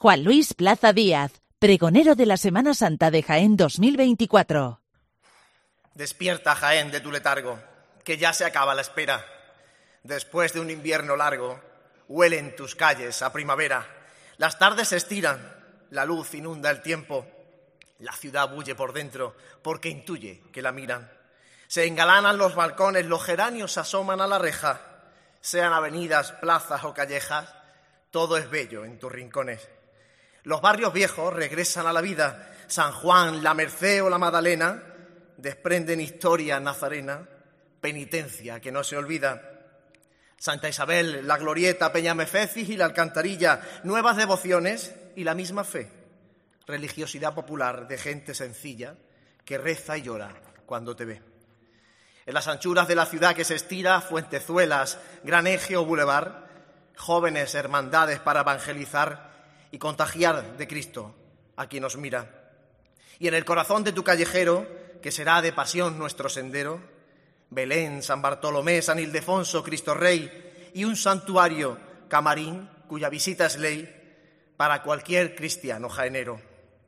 Juan Luis Plaza Díaz, pregonero de la Semana Santa de Jaén 2024. Despierta, Jaén, de tu letargo, que ya se acaba la espera. Después de un invierno largo, huelen tus calles a primavera. Las tardes se estiran, la luz inunda el tiempo. La ciudad bulle por dentro porque intuye que la miran. Se engalanan los balcones, los geranios asoman a la reja. Sean avenidas, plazas o callejas, todo es bello en tus rincones. Los barrios viejos regresan a la vida. San Juan, la Merced o la Magdalena desprenden historia nazarena, penitencia que no se olvida. Santa Isabel, la Glorieta, Peñamefecis y la Alcantarilla, nuevas devociones y la misma fe. Religiosidad popular de gente sencilla que reza y llora cuando te ve. En las anchuras de la ciudad que se estira, Fuentezuelas, Gran Eje o Boulevard, jóvenes hermandades para evangelizar y contagiar de Cristo a quien nos mira. Y en el corazón de tu callejero, que será de pasión nuestro sendero, Belén, San Bartolomé, San Ildefonso, Cristo Rey y un santuario, Camarín, cuya visita es ley para cualquier cristiano jaenero.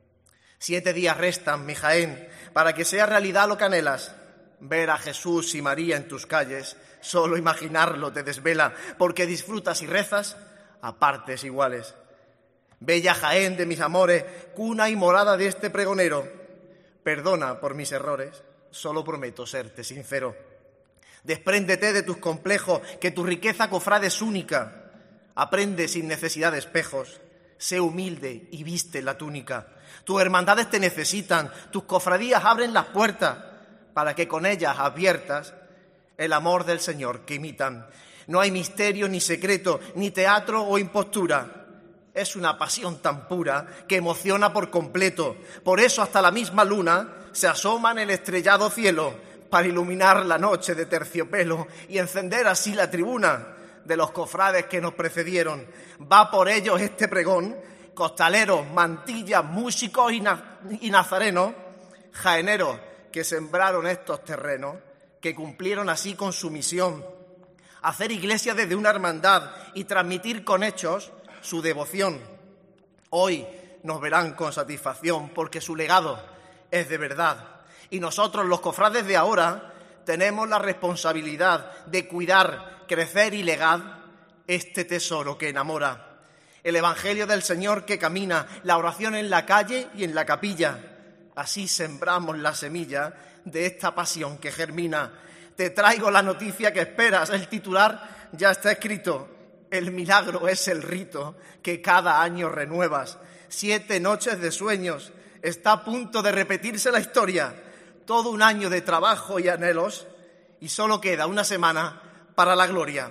7 días restan, mi Jaén, para que sea realidad lo que anhelas. Ver a Jesús y María en tus calles, solo imaginarlo te desvela, porque disfrutas y rezas a partes iguales. Bella Jaén de mis amores, cuna y morada de este pregonero, perdona por mis errores, solo prometo serte sincero. Despréndete de tus complejos, que tu riqueza, cofrade, es única. Aprende sin necesidad de espejos, sé humilde y viste la túnica. Tus hermandades te necesitan, tus cofradías abren las puertas, para que con ellas adviertas el amor del Señor que imitan. No hay misterio ni secreto, ni teatro o impostura. Es una pasión tan pura que emociona por completo. Por eso hasta la misma luna se asoma en el estrellado cielo para iluminar la noche de terciopelo y encender así la tribuna de los cofrades que nos precedieron. Va por ellos este pregón, costaleros, mantillas, músicos y nazarenos, jaeneros que sembraron estos terrenos, que cumplieron así con su misión, hacer iglesia desde una hermandad y transmitir con hechos su devoción. Hoy nos verán con satisfacción porque su legado es de verdad. Y nosotros, los cofrades de ahora, tenemos la responsabilidad de cuidar, crecer y legar este tesoro que enamora. El Evangelio del Señor que camina, la oración en la calle y en la capilla. Así sembramos la semilla de esta pasión que germina. Te traigo la noticia que esperas, el titular ya está escrito. El milagro es el rito que cada año renuevas. 7 noches de sueños, está a punto de repetirse la historia. Todo un año de trabajo y anhelos y solo queda una semana para la gloria.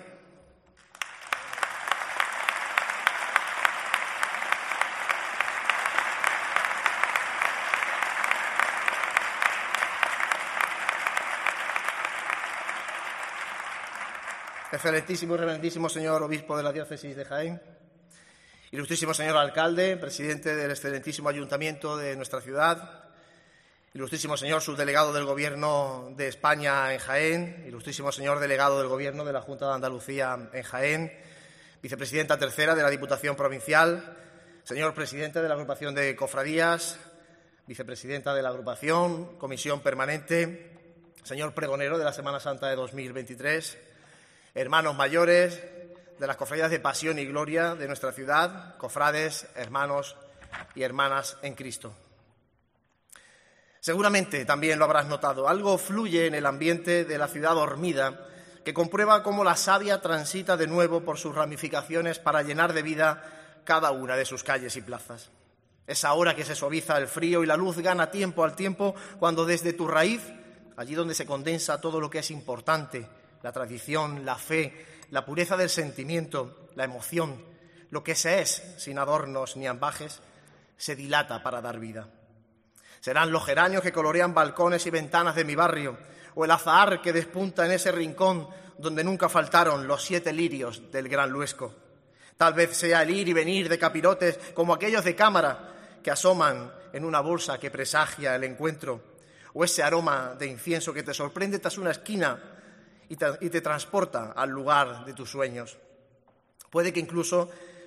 Excelentísimo y reverendísimo señor obispo de la diócesis de Jaén, ilustrísimo señor alcalde, presidente del excelentísimo ayuntamiento de nuestra ciudad, ilustrísimo señor subdelegado del Gobierno de España en Jaén, ilustrísimo señor delegado del Gobierno de la Junta de Andalucía en Jaén, vicepresidenta tercera de la Diputación Provincial, señor presidente de la Agrupación de Cofradías, vicepresidenta de la Agrupación, Comisión Permanente, señor pregonero de la Semana Santa de 2023, hermanos mayores de las cofradías de Pasión y Gloria de nuestra ciudad, cofrades, hermanos y hermanas en Cristo. Seguramente también lo habrás notado, algo fluye en el ambiente de la ciudad dormida que comprueba cómo la savia transita de nuevo por sus ramificaciones para llenar de vida cada una de sus calles y plazas. Es ahora que se suaviza el frío y la luz gana tiempo al tiempo cuando desde tu raíz, allí donde se condensa todo lo que es importante, la tradición, la fe, la pureza del sentimiento, la emoción, lo que se es sin adornos ni ambajes, se dilata para dar vida. Serán los geranios que colorean balcones y ventanas de mi barrio, o el azahar que despunta en ese rincón donde nunca faltaron los 7 lirios del Gran Luesco. Tal vez sea el ir y venir de capirotes como aquellos de cámara que asoman en una bolsa que presagia el encuentro, o ese aroma de incienso que te sorprende tras una esquina y te transporta al lugar de tus sueños. Puede que incluso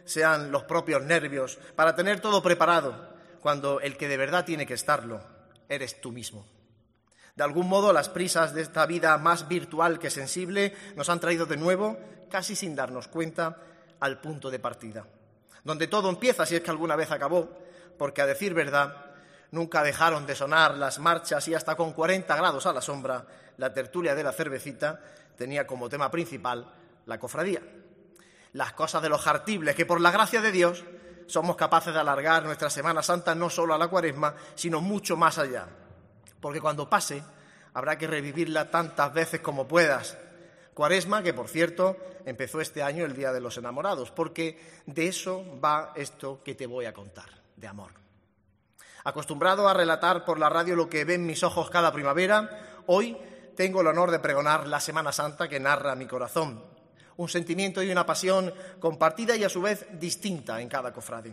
sean los propios nervios, para tener todo preparado, cuando el que de verdad tiene que estarlo eres tú mismo. De algún modo, las prisas de esta vida más virtual que sensible nos han traído de nuevo, casi sin darnos cuenta, al punto de partida, donde todo empieza, si es que alguna vez acabó, porque a decir verdad, nunca dejaron de sonar las marchas y hasta con 40 grados a la sombra, la tertulia de la cervecita tenía como tema principal la cofradía. Las cosas de los jartibles, que por la gracia de Dios somos capaces de alargar nuestra Semana Santa no solo a la Cuaresma, sino mucho más allá. Porque cuando pase, habrá que revivirla tantas veces como puedas. Cuaresma, que por cierto, empezó este año el Día de los Enamorados, porque de eso va esto que te voy a contar, de amor. Acostumbrado a relatar por la radio lo que ven mis ojos cada primavera, hoy tengo el honor de pregonar la Semana Santa que narra mi corazón. Un sentimiento y una pasión compartida y a su vez distinta en cada cofrade.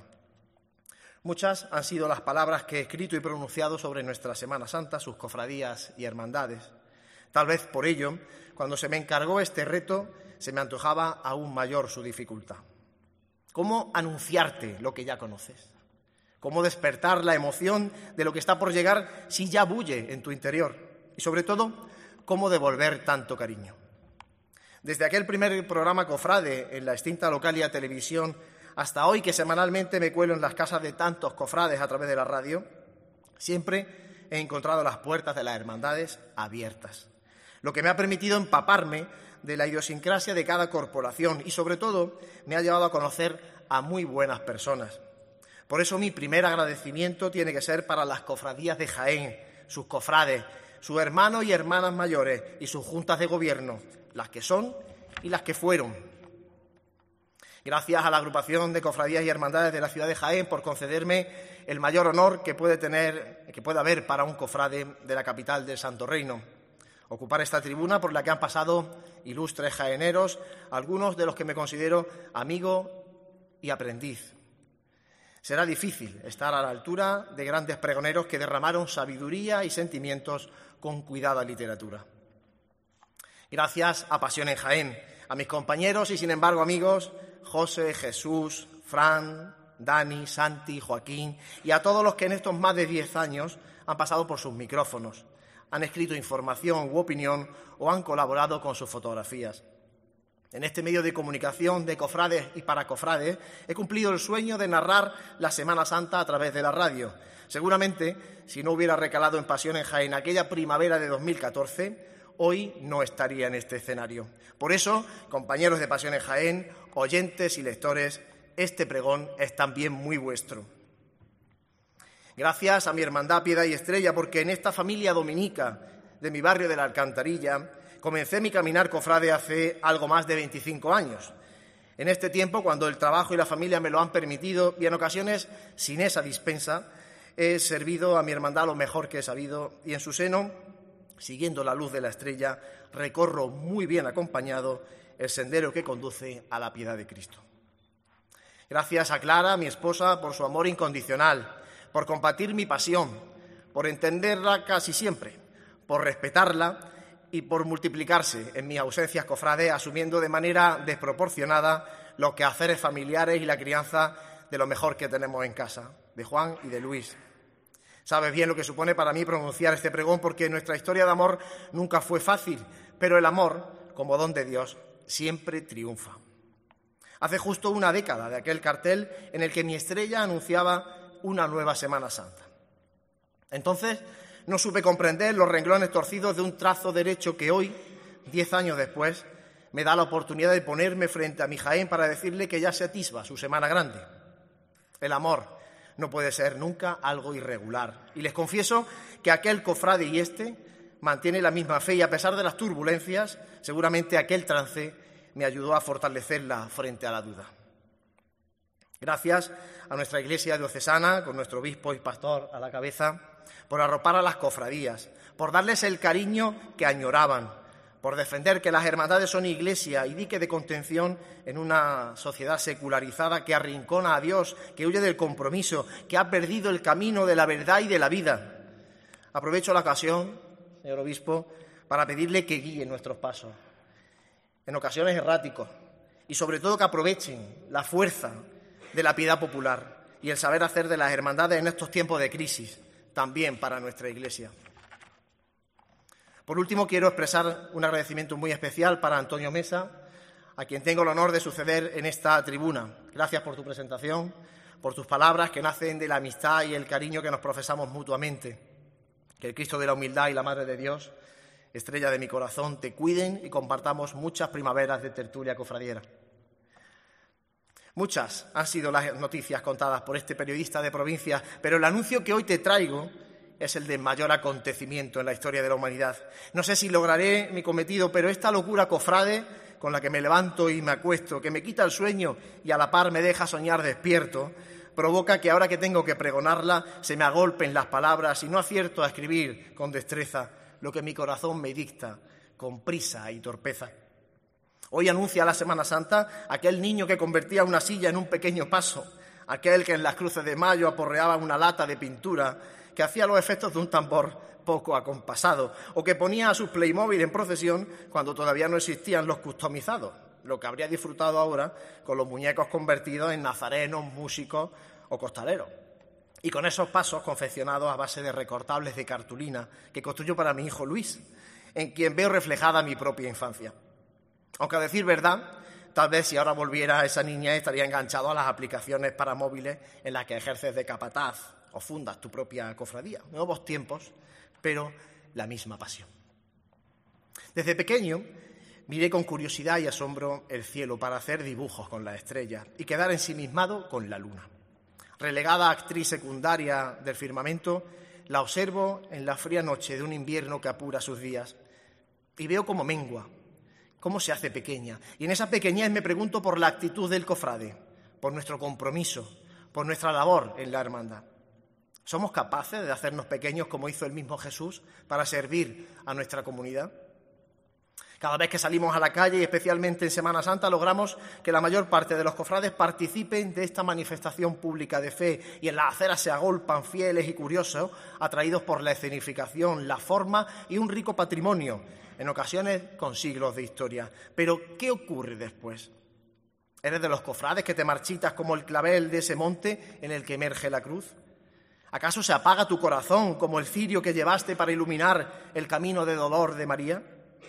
Muchas han sido las palabras que he escrito y pronunciado sobre nuestra Semana Santa, sus cofradías y hermandades. Tal vez por ello, cuando se me encargó este reto, se me antojaba aún mayor su dificultad. ¿Cómo anunciarte lo que ya conoces? ¿Cómo despertar la emoción de lo que está por llegar si ya bulle en tu interior? Y sobre todo, ¿cómo devolver tanto cariño? Desde aquel primer programa cofrade en la extinta Localia Televisión hasta hoy, que semanalmente me cuelo en las casas de tantos cofrades a través de la radio, siempre he encontrado las puertas de las hermandades abiertas, lo que me ha permitido empaparme de la idiosincrasia de cada corporación y, sobre todo, me ha llevado a conocer a muy buenas personas. Por eso mi primer agradecimiento tiene que ser para las cofradías de Jaén, sus cofrades, sus hermanos y hermanas mayores y sus juntas de gobierno, las que son y las que fueron. Gracias a la agrupación de cofradías y hermandades de la ciudad de Jaén por concederme el mayor honor que puede haber para un cofrade de la capital del Santo Reino. Ocupar esta tribuna por la que han pasado ilustres jaeneros, algunos de los que me considero amigo y aprendiz. Será difícil estar a la altura de grandes pregoneros que derramaron sabiduría y sentimientos con cuidada literatura. Gracias a Pasión en Jaén, a mis compañeros y, sin embargo, amigos, José, Jesús, Fran, Dani, Santi, Joaquín y a todos los que en estos más de 10 años han pasado por sus micrófonos, han escrito información u opinión o han colaborado con sus fotografías. En este medio de comunicación de cofrades y para cofrades he cumplido el sueño de narrar la Semana Santa a través de la radio. Seguramente, si no hubiera recalado en Pasión en Jaén aquella primavera de 2014, hoy no estaría en este escenario. Por eso, compañeros de Pasión en Jaén, oyentes y lectores, este pregón es también muy vuestro. Gracias a mi hermandad Piedad y Estrella, porque en esta familia dominica de mi barrio de la Alcantarilla comencé mi caminar cofrade hace algo más de 25 años. En este tiempo, cuando el trabajo y la familia me lo han permitido y en ocasiones sin esa dispensa, he servido a mi hermandad lo mejor que he sabido y en su seno, siguiendo la luz de la estrella, recorro muy bien acompañado el sendero que conduce a la piedad de Cristo. Gracias a Clara, mi esposa, por su amor incondicional, por compartir mi pasión, por entenderla casi siempre, por respetarla y por multiplicarse en mis ausencias cofrades, asumiendo de manera desproporcionada los quehaceres familiares y la crianza de lo mejor que tenemos en casa, de Juan y de Luis. Sabes bien lo que supone para mí pronunciar este pregón, porque nuestra historia de amor nunca fue fácil, pero el amor, como don de Dios, siempre triunfa. Hace justo una década de aquel cartel en el que mi estrella anunciaba una nueva Semana Santa. Entonces no supe comprender los renglones torcidos de un trazo derecho que hoy, 10 años después, me da la oportunidad de ponerme frente a mi Jaén para decirle que ya se atisba su Semana Grande. El amor no puede ser nunca algo irregular. Y les confieso que aquel cofrade y este mantiene la misma fe y, a pesar de las turbulencias, seguramente aquel trance me ayudó a fortalecerla frente a la duda. Gracias a nuestra Iglesia diocesana, con nuestro obispo y pastor a la cabeza, por arropar a las cofradías, por darles el cariño que añoraban, por defender que las hermandades son iglesia y dique de contención en una sociedad secularizada que arrincona a Dios, que huye del compromiso, que ha perdido el camino de la verdad y de la vida. Aprovecho la ocasión, señor obispo, para pedirle que guíe nuestros pasos, en ocasiones erráticos, y sobre todo que aprovechen la fuerza de la piedad popular y el saber hacer de las hermandades en estos tiempos de crisis, también para nuestra Iglesia. Por último, quiero expresar un agradecimiento muy especial para Antonio Mesa, a quien tengo el honor de suceder en esta tribuna. Gracias por tu presentación, por tus palabras que nacen de la amistad y el cariño que nos profesamos mutuamente. Que el Cristo de la humildad y la Madre de Dios, estrella de mi corazón, te cuiden y compartamos muchas primaveras de tertulia cofradiera. Muchas han sido las noticias contadas por este periodista de provincia, pero el anuncio que hoy te traigo es el de mayor acontecimiento en la historia de la humanidad. No sé si lograré mi cometido, pero esta locura cofrade, con la que me levanto y me acuesto, que me quita el sueño y a la par me deja soñar despierto, provoca que ahora que tengo que pregonarla se me agolpen las palabras y no acierto a escribir con destreza lo que mi corazón me dicta, con prisa y torpeza. Hoy anuncia la Semana Santa aquel niño que convertía una silla en un pequeño paso, aquel que en las cruces de mayo aporreaba una lata de pintura, que hacía los efectos de un tambor poco acompasado, o que ponía a su Playmobil en procesión cuando todavía no existían los customizados, lo que habría disfrutado ahora con los muñecos convertidos en nazarenos, músicos o costaleros. Y con esos pasos confeccionados a base de recortables de cartulina que construyo para mi hijo Luis, en quien veo reflejada mi propia infancia. Aunque a decir verdad, tal vez si ahora volviera a esa niña estaría enganchado a las aplicaciones para móviles en las que ejerces de capataz o fundas tu propia cofradía. Nuevos tiempos, pero la misma pasión. Desde pequeño miré con curiosidad y asombro el cielo para hacer dibujos con las estrellas y quedar ensimismado con la luna. Relegada a actriz secundaria del firmamento, la observo en la fría noche de un invierno que apura sus días y veo cómo mengua, cómo se hace pequeña. Y en esa pequeñez me pregunto por la actitud del cofrade, por nuestro compromiso, por nuestra labor en la hermandad. ¿Somos capaces de hacernos pequeños como hizo el mismo Jesús para servir a nuestra comunidad? Cada vez que salimos a la calle, y especialmente en Semana Santa, logramos que la mayor parte de los cofrades participen de esta manifestación pública de fe y en las aceras se agolpan fieles y curiosos, atraídos por la escenificación, la forma y un rico patrimonio, en ocasiones con siglos de historia. Pero, ¿qué ocurre después? ¿Eres de los cofrades que te marchitas como el clavel de ese monte en el que emerge la cruz? ¿Acaso se apaga tu corazón como el cirio que llevaste para iluminar el camino de dolor de María?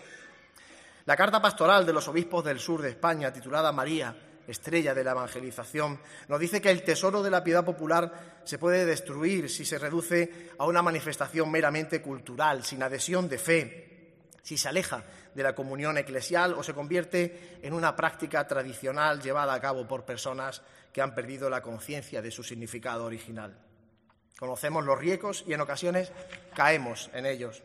La carta pastoral de los obispos del sur de España, titulada María, estrella de la evangelización, nos dice que el tesoro de la piedad popular se puede destruir si se reduce a una manifestación meramente cultural, sin adhesión de fe, si se aleja de la comunión eclesial o se convierte en una práctica tradicional llevada a cabo por personas que han perdido la conciencia de su significado original. Conocemos los riesgos y en ocasiones caemos en ellos.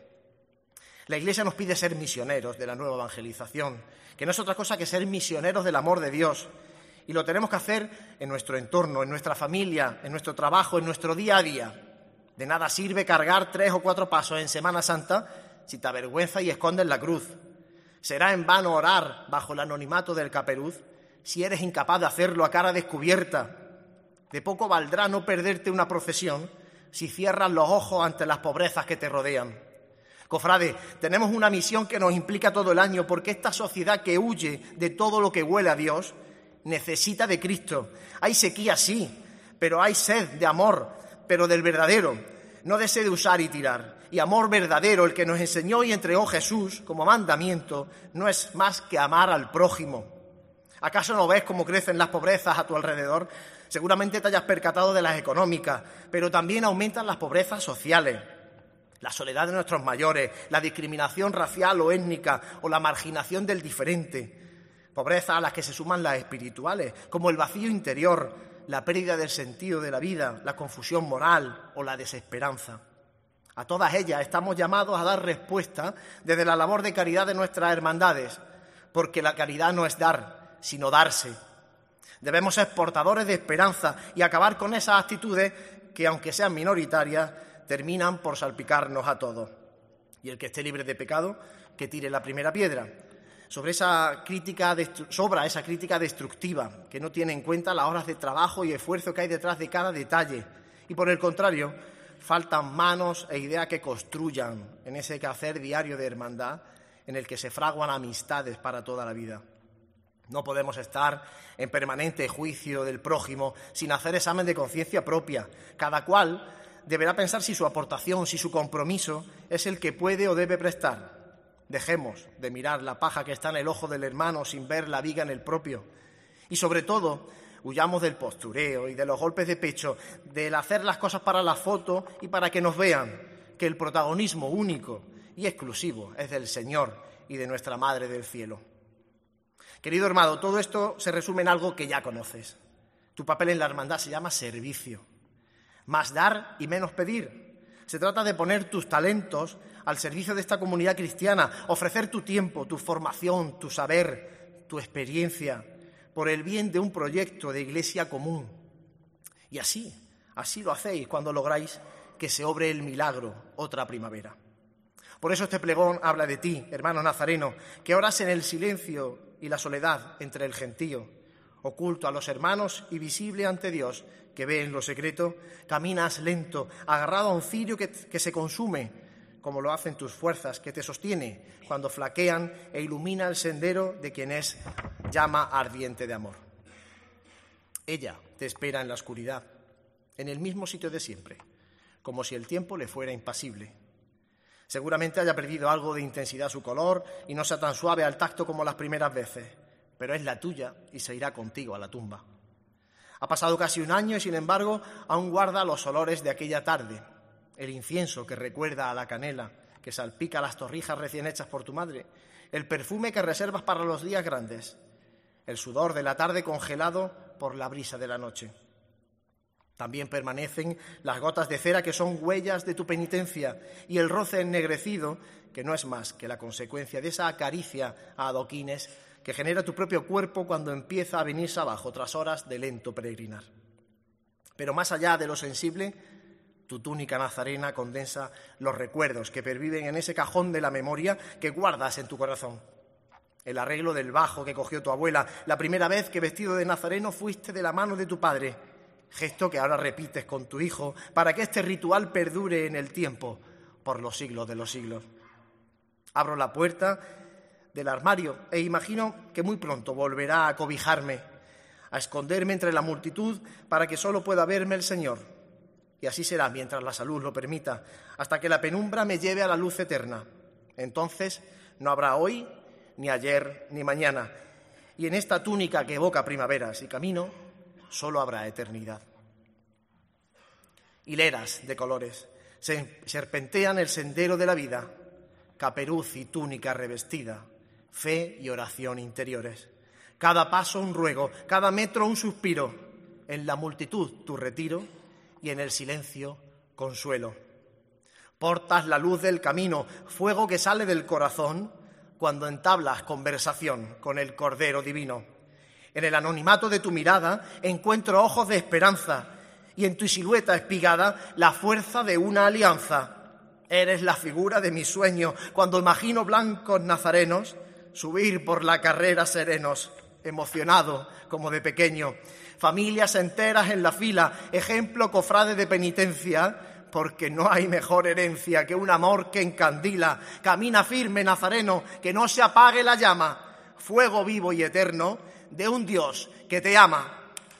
La Iglesia nos pide ser misioneros de la nueva evangelización, que no es otra cosa que ser misioneros del amor de Dios. Y lo tenemos que hacer en nuestro entorno, en nuestra familia, en nuestro trabajo, en nuestro día a día. De nada sirve cargar 3 o 4 pasos en Semana Santa si te avergüenzas y escondes la cruz. Será en vano orar bajo el anonimato del caperuz si eres incapaz de hacerlo a cara descubierta. De poco valdrá no perderte una procesión si cierras los ojos ante las pobrezas que te rodean. Cofrade, tenemos una misión que nos implica todo el año porque esta sociedad que huye de todo lo que huele a Dios necesita de Cristo. Hay sequía, sí, pero hay sed de amor, pero del verdadero, no de sed de usar y tirar. Y amor verdadero, el que nos enseñó y entregó Jesús como mandamiento, no es más que amar al prójimo. ¿Acaso no ves cómo crecen las pobrezas a tu alrededor? Seguramente te hayas percatado de las económicas, pero también aumentan las pobrezas sociales. La soledad de nuestros mayores, la discriminación racial o étnica o la marginación del diferente. Pobrezas a las que se suman las espirituales, como el vacío interior, la pérdida del sentido de la vida, la confusión moral o la desesperanza. A todas ellas estamos llamados a dar respuesta desde la labor de caridad de nuestras hermandades, porque la caridad no es dar, sino darse. Debemos ser portadores de esperanza y acabar con esas actitudes que, aunque sean minoritarias, terminan por salpicarnos a todos. Y el que esté libre de pecado, que tire la primera piedra. Sobra esa crítica destructiva, que no tiene en cuenta las horas de trabajo y esfuerzo que hay detrás de cada detalle. Y por el contrario, faltan manos e ideas que construyan en ese quehacer diario de hermandad en el que se fraguan amistades para toda la vida. No podemos estar en permanente juicio del prójimo sin hacer examen de conciencia propia. Cada cual deberá pensar si su aportación, si su compromiso es el que puede o debe prestar. Dejemos de mirar la paja que está en el ojo del hermano sin ver la viga en el propio. Y sobre todo, huyamos del postureo y de los golpes de pecho, del hacer las cosas para la foto y para que nos vean, que el protagonismo único y exclusivo es del Señor y de nuestra Madre del Cielo. Querido hermano, todo esto se resume en algo que ya conoces. Tu papel en la hermandad se llama servicio. Más dar y menos pedir. Se trata de poner tus talentos al servicio de esta comunidad cristiana, ofrecer tu tiempo, tu formación, tu saber, tu experiencia, por el bien de un proyecto de iglesia común. Y así lo hacéis cuando lográis que se obre el milagro, otra primavera. Por eso este pregón habla de ti, hermano nazareno, que oras en el silencio y la soledad entre el gentío, oculto a los hermanos y visible ante Dios, que ve en lo secreto. Caminas lento, agarrado a un cirio que se consume, como lo hacen tus fuerzas, que te sostiene cuando flaquean e ilumina el sendero de quien es llama ardiente de amor. Ella te espera en la oscuridad, en el mismo sitio de siempre, como si el tiempo le fuera impasible. Seguramente haya perdido algo de intensidad su color y no sea tan suave al tacto como las primeras veces, pero es la tuya y se irá contigo a la tumba. Ha pasado casi un año y, sin embargo, aún guarda los olores de aquella tarde, el incienso que recuerda a la canela, que salpica las torrijas recién hechas por tu madre, el perfume que reservas para los días grandes, el sudor de la tarde congelado por la brisa de la noche. También permanecen las gotas de cera que son huellas de tu penitencia y el roce ennegrecido que no es más que la consecuencia de esa caricia a adoquines que genera tu propio cuerpo cuando empieza a venirse abajo tras horas de lento peregrinar. Pero más allá de lo sensible, tu túnica nazarena condensa los recuerdos que perviven en ese cajón de la memoria que guardas en tu corazón. El arreglo del bajo que cogió tu abuela la primera vez que, vestido de nazareno, fuiste de la mano de tu padre, gesto que ahora repites con tu hijo para que este ritual perdure en el tiempo por los siglos de los siglos. Abro la puerta del armario e imagino que muy pronto volverá a cobijarme, a esconderme entre la multitud para que solo pueda verme el Señor. Y así será mientras la salud lo permita, hasta que la penumbra me lleve a la luz eterna. Entonces no habrá hoy, ni ayer, ni mañana. Y en esta túnica que evoca primaveras y camino, solo habrá eternidad. Hileras de colores serpentean el sendero de la vida, caperuz y túnica revestida, fe y oración interiores. Cada paso un ruego, cada metro un suspiro, en la multitud tu retiro y en el silencio consuelo. Portas la luz del camino, fuego que sale del corazón cuando entablas conversación con el Cordero Divino. En el anonimato de tu mirada encuentro ojos de esperanza y en tu silueta espigada la fuerza de una alianza. Eres la figura de mi sueño cuando imagino blancos nazarenos subir por la carrera serenos, emocionado como de pequeño. Familias enteras en la fila, ejemplo cofrade de penitencia, porque no hay mejor herencia que un amor que encandila. Camina firme, nazareno, que no se apague la llama, fuego vivo y eterno de un Dios que te ama.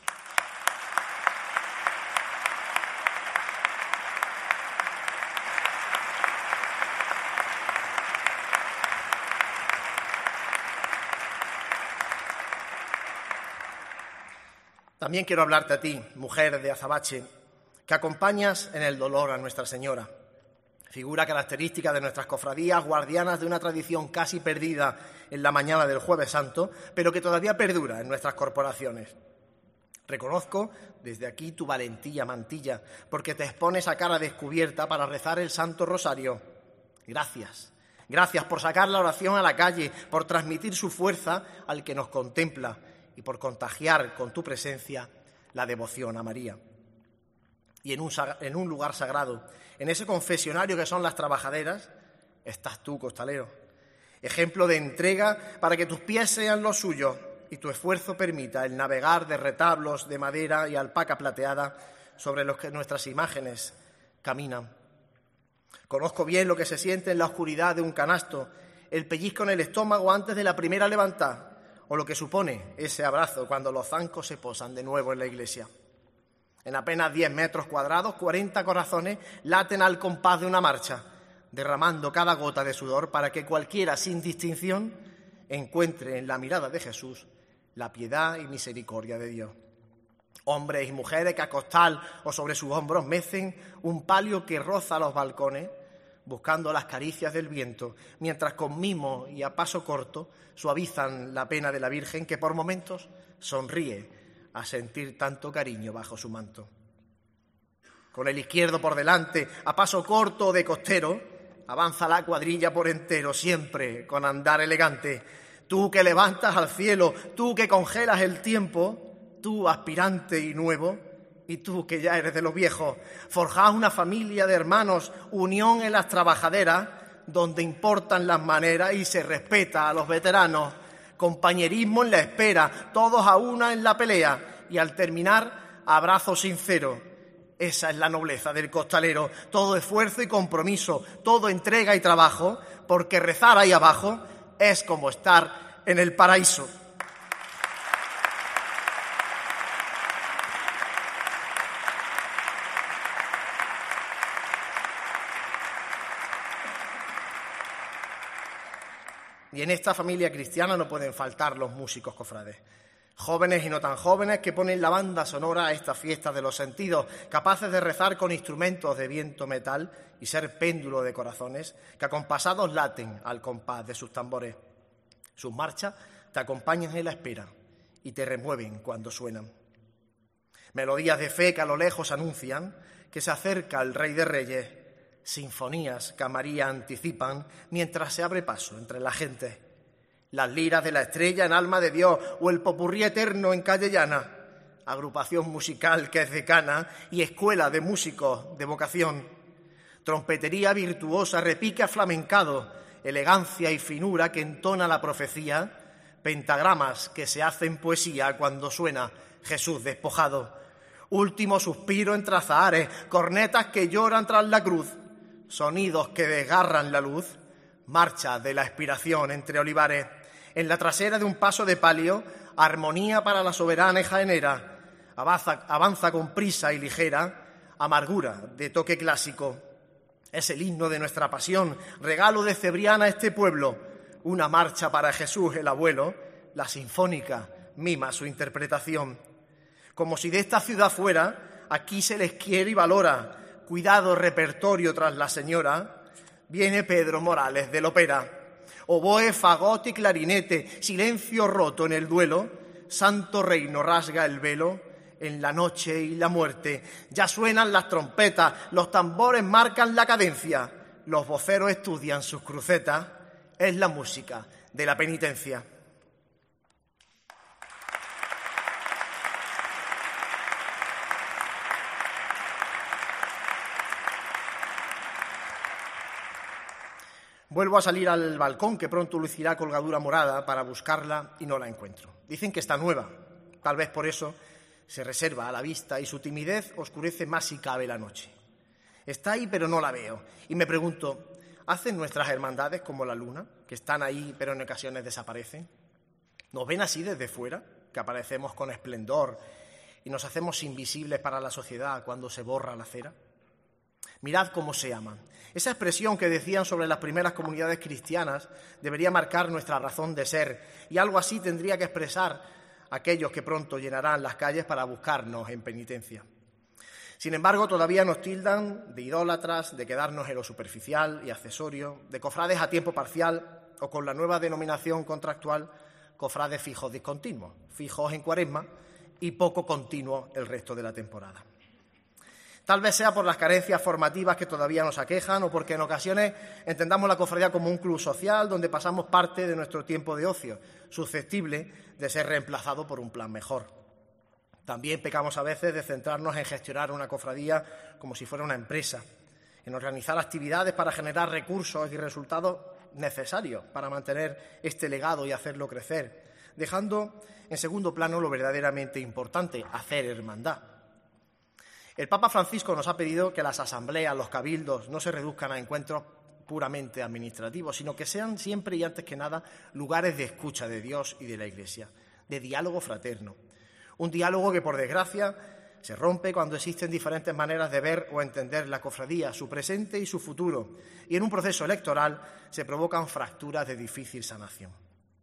También quiero hablarte a ti, mujer de azabache, que acompañas en el dolor a Nuestra Señora, figura característica de nuestras cofradías, guardianas de una tradición casi perdida en la mañana del Jueves Santo, pero que todavía perdura en nuestras corporaciones. Reconozco desde aquí tu valentía, mantilla, porque te expones a cara descubierta para rezar el Santo Rosario. Gracias. Gracias por sacar la oración a la calle, por transmitir su fuerza al que nos contempla y por contagiar con tu presencia la devoción a María. Y en un lugar sagrado, en ese confesionario que son las trabajaderas, estás tú, costalero, ejemplo de entrega para que tus pies sean los suyos y tu esfuerzo permita el navegar de retablos de madera y alpaca plateada sobre los que nuestras imágenes caminan. Conozco bien lo que se siente en la oscuridad de un canasto, el pellizco en el estómago antes de la primera levantada, o lo que supone ese abrazo cuando los zancos se posan de nuevo en la iglesia. En apenas 10 metros cuadrados, 40 corazones laten al compás de una marcha, derramando cada gota de sudor para que cualquiera, sin distinción, encuentre en la mirada de Jesús la piedad y misericordia de Dios. Hombres y mujeres que a costal o sobre sus hombros mecen un palio que roza los balcones, buscando las caricias del viento, mientras con mimo y a paso corto suavizan la pena de la Virgen, que por momentos sonríe a sentir tanto cariño bajo su manto. Con el izquierdo por delante, a paso corto o de costero, avanza la cuadrilla por entero, siempre con andar elegante. Tú que levantas al cielo, tú que congelas el tiempo, tú aspirante y nuevo, y tú que ya eres de los viejos, forjás una familia de hermanos, unión en las trabajaderas, donde importan las maneras y se respeta a los veteranos. Compañerismo en la espera, todos a una en la pelea, y al terminar, abrazo sincero. Esa es la nobleza del costalero, todo esfuerzo y compromiso, todo entrega y trabajo, porque rezar ahí abajo es como estar en el paraíso. Y en esta familia cristiana no pueden faltar los músicos cofrades. Jóvenes y no tan jóvenes que ponen la banda sonora a esta fiesta de los sentidos, capaces de rezar con instrumentos de viento metal y ser péndulo de corazones, que acompasados laten al compás de sus tambores. Sus marchas te acompañan en la espera y te remueven cuando suenan. Melodías de fe que a lo lejos anuncian que se acerca el Rey de Reyes, sinfonías que a María anticipan mientras se abre paso entre la gente. Las liras de la estrella en Alma de Dios o el popurrí eterno en Calle Llana, agrupación musical que es decana y escuela de músicos de vocación. Trompetería virtuosa, repique aflamencado, elegancia y finura que entona la profecía, pentagramas que se hacen poesía cuando suena Jesús despojado. Último suspiro entre azahares, cornetas que lloran tras la cruz, sonidos que desgarran la luz, marcha de la expiración entre olivares. En la trasera de un paso de palio, armonía para la soberana y jaenera, avanza con prisa y ligera, amargura de toque clásico. Es el himno de nuestra pasión, regalo de Cebriana a este pueblo, una marcha para Jesús el abuelo, la sinfónica mima su interpretación. Como si de esta ciudad fuera, aquí se les quiere y valora, cuidado repertorio tras la señora, viene Pedro Morales del ópera. Oboe, fagot y clarinete, silencio roto en el duelo, santo reino rasga el velo, en la noche y la muerte. Ya suenan las trompetas, los tambores marcan la cadencia, los voceros estudian sus crucetas, es la música de la penitencia. Vuelvo a salir al balcón, que pronto lucirá colgadura morada, para buscarla y no la encuentro. Dicen que está nueva, tal vez por eso se reserva a la vista y su timidez oscurece más si cabe la noche. Está ahí pero no la veo y me pregunto, ¿hacen nuestras hermandades como la luna, que están ahí pero en ocasiones desaparecen? ¿Nos ven así desde fuera, que aparecemos con esplendor y nos hacemos invisibles para la sociedad cuando se borra la cera? Mirad cómo se aman. Esa expresión que decían sobre las primeras comunidades cristianas debería marcar nuestra razón de ser, y algo así tendría que expresar aquellos que pronto llenarán las calles para buscarnos en penitencia. Sin embargo, todavía nos tildan de idólatras, de quedarnos en lo superficial y accesorio, de cofrades a tiempo parcial o, con la nueva denominación contractual, cofrades fijos discontinuos, fijos en Cuaresma y poco continuos el resto de la temporada. Tal vez sea por las carencias formativas que todavía nos aquejan o porque en ocasiones entendamos la cofradía como un club social donde pasamos parte de nuestro tiempo de ocio, susceptible de ser reemplazado por un plan mejor. También pecamos a veces de centrarnos en gestionar una cofradía como si fuera una empresa, en organizar actividades para generar recursos y resultados necesarios para mantener este legado y hacerlo crecer, dejando en segundo plano lo verdaderamente importante, hacer hermandad. El Papa Francisco nos ha pedido que las asambleas, los cabildos, no se reduzcan a encuentros puramente administrativos, sino que sean siempre y antes que nada lugares de escucha de Dios y de la Iglesia, de diálogo fraterno. Un diálogo que, por desgracia, se rompe cuando existen diferentes maneras de ver o entender la cofradía, su presente y su futuro, y en un proceso electoral se provocan fracturas de difícil sanación.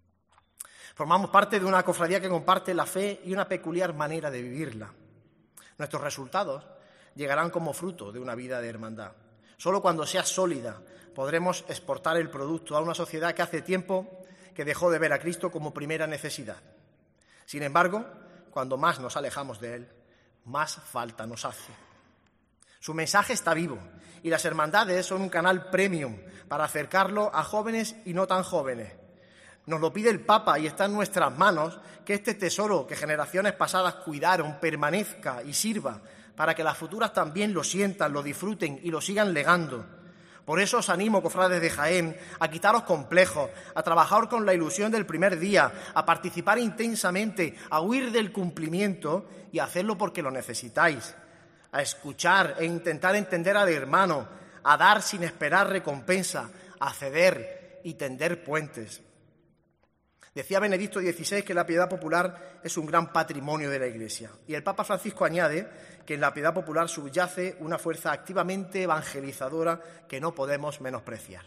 Formamos parte de una cofradía que comparte la fe y una peculiar manera de vivirla. Nuestros resultados llegarán como fruto de una vida de hermandad. Solo cuando sea sólida podremos exportar el producto a una sociedad que hace tiempo que dejó de ver a Cristo como primera necesidad. Sin embargo, cuando más nos alejamos de Él, más falta nos hace. Su mensaje está vivo y las hermandades son un canal premium para acercarlo a jóvenes y no tan jóvenes. Nos lo pide el Papa y está en nuestras manos que este tesoro que generaciones pasadas cuidaron permanezca y sirva para que las futuras también lo sientan, lo disfruten y lo sigan legando. Por eso os animo, cofrades de Jaén, a quitaros complejos, a trabajar con la ilusión del primer día, a participar intensamente, a huir del cumplimiento y a hacerlo porque lo necesitáis, a escuchar e intentar entender al hermano, a dar sin esperar recompensa, a ceder y tender puentes. Decía Benedicto XVI que la piedad popular es un gran patrimonio de la Iglesia. Y el Papa Francisco añade que en la piedad popular subyace una fuerza activamente evangelizadora que no podemos menospreciar.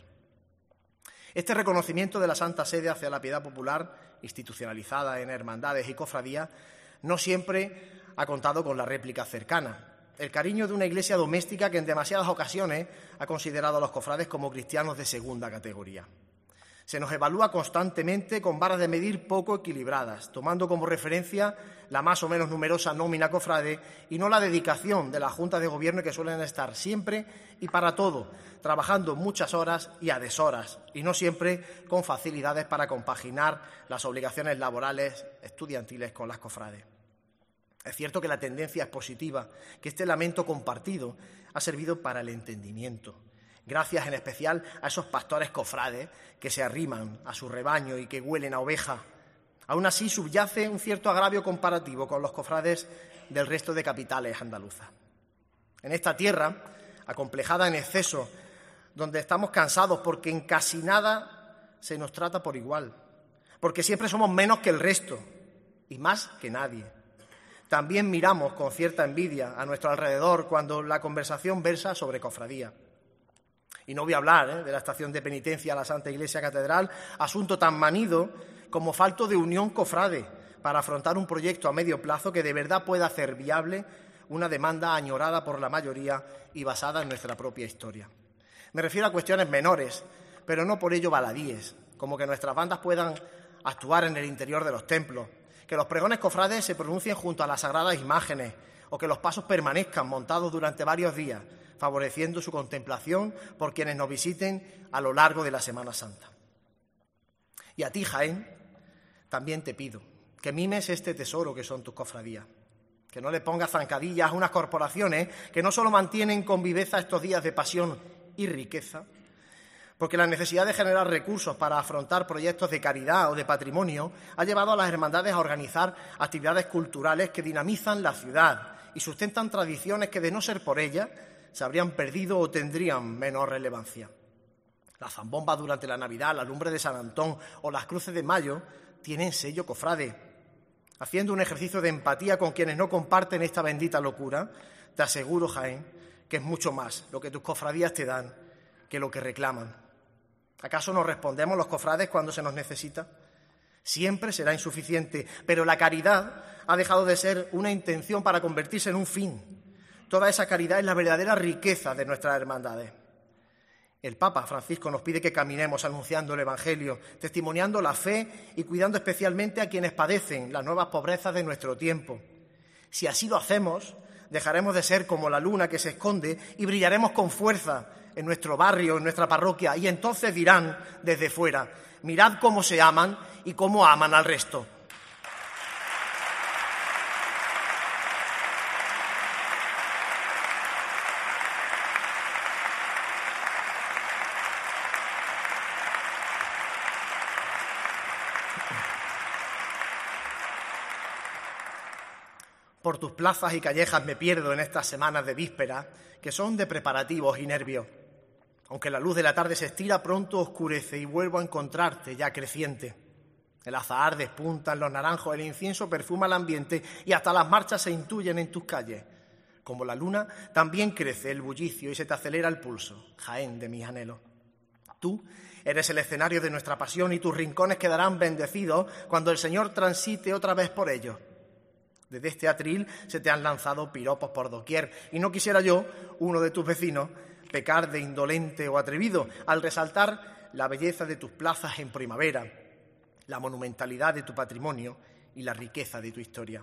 Este reconocimiento de la Santa Sede hacia la piedad popular, institucionalizada en hermandades y cofradías, no siempre ha contado con la réplica cercana. El cariño de una Iglesia doméstica que en demasiadas ocasiones ha considerado a los cofrades como cristianos de segunda categoría. Se nos evalúa constantemente con varas de medir poco equilibradas, tomando como referencia la más o menos numerosa nómina cofrade y no la dedicación de las juntas de gobierno que suelen estar siempre y para todo, trabajando muchas horas y a deshoras, y no siempre con facilidades para compaginar las obligaciones laborales estudiantiles con las cofrades. Es cierto que la tendencia es positiva, que este lamento compartido ha servido para el entendimiento. Gracias en especial a esos pastores cofrades que se arriman a su rebaño y que huelen a oveja. Aún así subyace un cierto agravio comparativo con los cofrades del resto de capitales andaluzas. En esta tierra, acomplejada en exceso, donde estamos cansados porque en casi nada se nos trata por igual, porque siempre somos menos que el resto y más que nadie. También miramos con cierta envidia a nuestro alrededor cuando la conversación versa sobre cofradía. Y no voy a hablar de la estación de penitencia a la Santa Iglesia Catedral, asunto tan manido como falto de unión cofrade para afrontar un proyecto a medio plazo que de verdad pueda hacer viable una demanda añorada por la mayoría y basada en nuestra propia historia. Me refiero a cuestiones menores, pero no por ello baladíes, como que nuestras bandas puedan actuar en el interior de los templos, que los pregones cofrades se pronuncien junto a las sagradas imágenes o que los pasos permanezcan montados durante varios días, favoreciendo su contemplación por quienes nos visiten a lo largo de la Semana Santa. Y a ti, Jaén, también te pido que mimes este tesoro que son tus cofradías, que no le pongas zancadillas a unas corporaciones que no solo mantienen con viveza estos días de pasión y riqueza, porque la necesidad de generar recursos para afrontar proyectos de caridad o de patrimonio ha llevado a las hermandades a organizar actividades culturales que dinamizan la ciudad y sustentan tradiciones que, de no ser por ellas, se habrían perdido o tendrían menor relevancia. La zambomba durante la Navidad, la lumbre de San Antón o las cruces de mayo tienen sello cofrade. Haciendo un ejercicio de empatía con quienes no comparten esta bendita locura, te aseguro, Jaén, que es mucho más lo que tus cofradías te dan que lo que reclaman. ¿Acaso nos respondemos los cofrades cuando se nos necesita? Siempre será insuficiente, pero la caridad ha dejado de ser una intención para convertirse en un fin. Toda esa caridad es la verdadera riqueza de nuestras hermandades. El Papa Francisco nos pide que caminemos anunciando el Evangelio, testimoniando la fe y cuidando especialmente a quienes padecen las nuevas pobrezas de nuestro tiempo. Si así lo hacemos, dejaremos de ser como la luna que se esconde y brillaremos con fuerza en nuestro barrio, en nuestra parroquia, y entonces dirán desde fuera: mirad cómo se aman y cómo aman al resto. Por tus plazas y callejas me pierdo en estas semanas de víspera, que son de preparativos y nervios. Aunque la luz de la tarde se estira, pronto oscurece y vuelvo a encontrarte ya creciente. El azahar despunta en los naranjos, el incienso perfuma el ambiente y hasta las marchas se intuyen en tus calles. Como la luna, también crece el bullicio y se te acelera el pulso, Jaén de mis anhelos. Tú eres el escenario de nuestra pasión y tus rincones quedarán bendecidos cuando el Señor transite otra vez por ellos. Desde este atril se te han lanzado piropos por doquier y no quisiera yo, uno de tus vecinos, pecar de indolente o atrevido al resaltar la belleza de tus plazas en primavera, la monumentalidad de tu patrimonio y la riqueza de tu historia.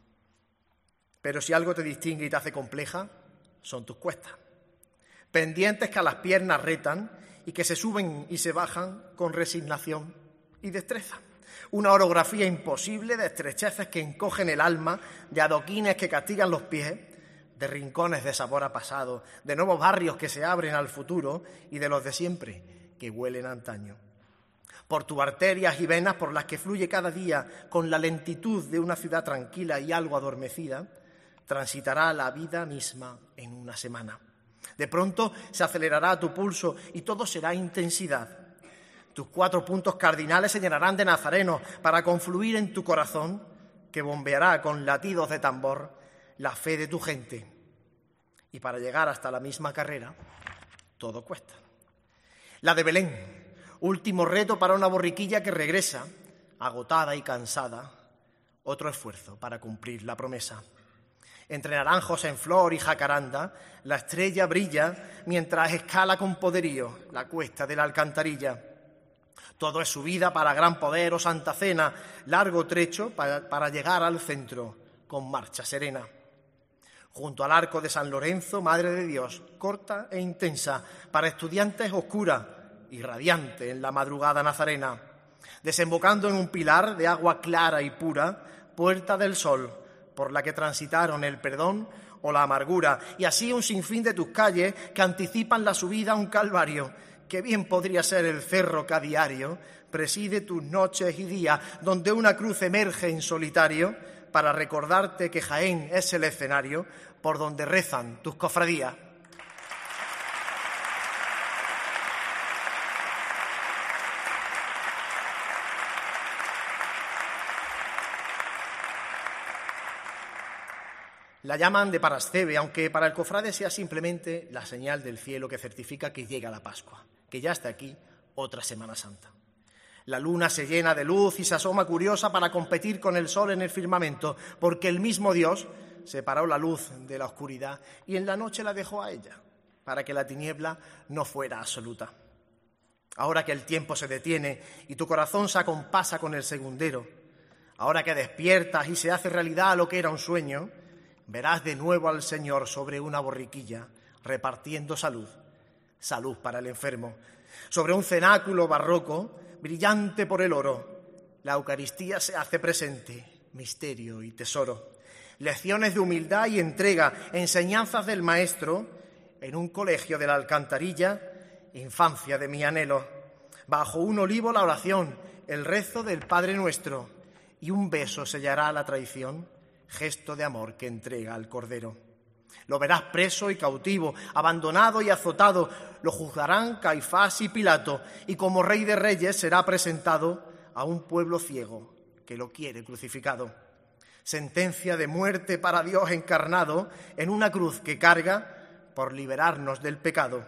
Pero si algo te distingue y te hace compleja, son tus cuestas. Pendientes que a las piernas retan y que se suben y se bajan con resignación y destreza. Una orografía imposible de estrecheces que encogen el alma, de adoquines que castigan los pies, de rincones de sabor a pasado, de nuevos barrios que se abren al futuro y de los de siempre que huelen a antaño. Por tus arterias y venas por las que fluye cada día con la lentitud de una ciudad tranquila y algo adormecida, transitará la vida misma en una semana. De pronto se acelerará tu pulso y todo será intensidad. Tus 4 puntos cardinales se llenarán de nazarenos para confluir en tu corazón, que bombeará con latidos de tambor la fe de tu gente. Y para llegar hasta la misma carrera, todo cuesta. La de Belén, último reto para una borriquilla que regresa, agotada y cansada, otro esfuerzo para cumplir la promesa. Entre naranjos en flor y jacaranda, la estrella brilla mientras escala con poderío la cuesta de la Alcantarilla. Todo es subida para gran poder o Santa Cena, largo trecho para llegar al centro con marcha serena. Junto al arco de San Lorenzo, Madre de Dios, corta e intensa, para estudiantes oscura y radiante en la madrugada nazarena. Desembocando en un pilar de agua clara y pura, puerta del sol, por la que transitaron el perdón o la amargura, y así un sinfín de tus calles que anticipan la subida a un calvario, que bien podría ser el cerro que a diario preside tus noches y días, donde una cruz emerge en solitario para recordarte que Jaén es el escenario por donde rezan tus cofradías. La llaman de Parasceve, aunque para el cofrade sea simplemente la señal del cielo que certifica que llega la Pascua, que ya está aquí otra Semana Santa. La luna se llena de luz y se asoma curiosa para competir con el sol en el firmamento, porque el mismo Dios separó la luz de la oscuridad y en la noche la dejó a ella, para que la tiniebla no fuera absoluta. Ahora que el tiempo se detiene y tu corazón se acompasa con el segundero, ahora que despiertas y se hace realidad lo que era un sueño, verás de nuevo al Señor sobre una borriquilla, repartiendo salud, salud para el enfermo. Sobre un cenáculo barroco, brillante por el oro, la Eucaristía se hace presente, misterio y tesoro. Lecciones de humildad y entrega, enseñanzas del Maestro, en un colegio de la Alcantarilla, infancia de mi anhelo. Bajo un olivo la oración, el rezo del Padre Nuestro, y un beso sellará la traición, gesto de amor que entrega al Cordero. Lo verás preso y cautivo, abandonado y azotado, lo juzgarán Caifás y Pilato, y como Rey de Reyes será presentado a un pueblo ciego que lo quiere crucificado. Sentencia de muerte para Dios encarnado en una cruz que carga por liberarnos del pecado.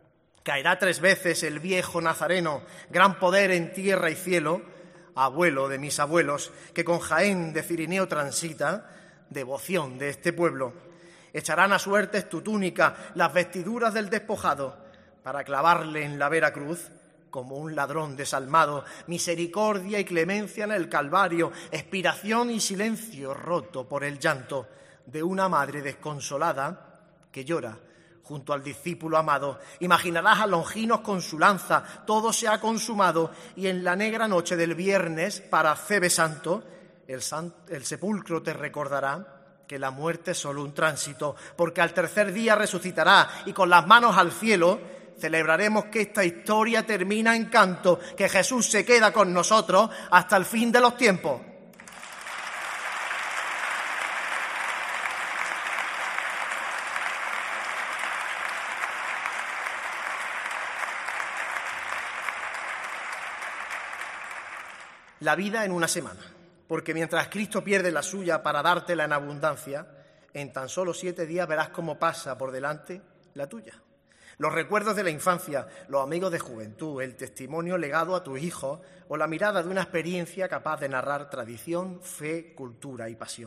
Caerá 3 veces el viejo Nazareno, gran poder en tierra y cielo, abuelo de mis abuelos, que con Jaén de Cirineo transita, devoción de este pueblo. Echarán a suertes tu túnica, las vestiduras del despojado, para clavarle en la vera cruz, como un ladrón desalmado, misericordia y clemencia en el Calvario, expiración y silencio roto por el llanto de una madre desconsolada que llora junto al discípulo amado. Imaginarás a Longinos con su lanza, todo se ha consumado, y en la negra noche del viernes, para Cebe Santo, el sepulcro te recordará que la muerte es solo un tránsito, porque al tercer día resucitará, y con las manos al cielo celebraremos que esta historia termina en canto, que Jesús se queda con nosotros hasta el fin de los tiempos. la vida en una semana, porque mientras Cristo pierde la suya para dártela en abundancia, en tan solo 7 días verás cómo pasa por delante la tuya. Los recuerdos de la infancia, los amigos de juventud, el testimonio legado a tus hijos o la mirada de una experiencia capaz de narrar tradición, fe, cultura y pasión.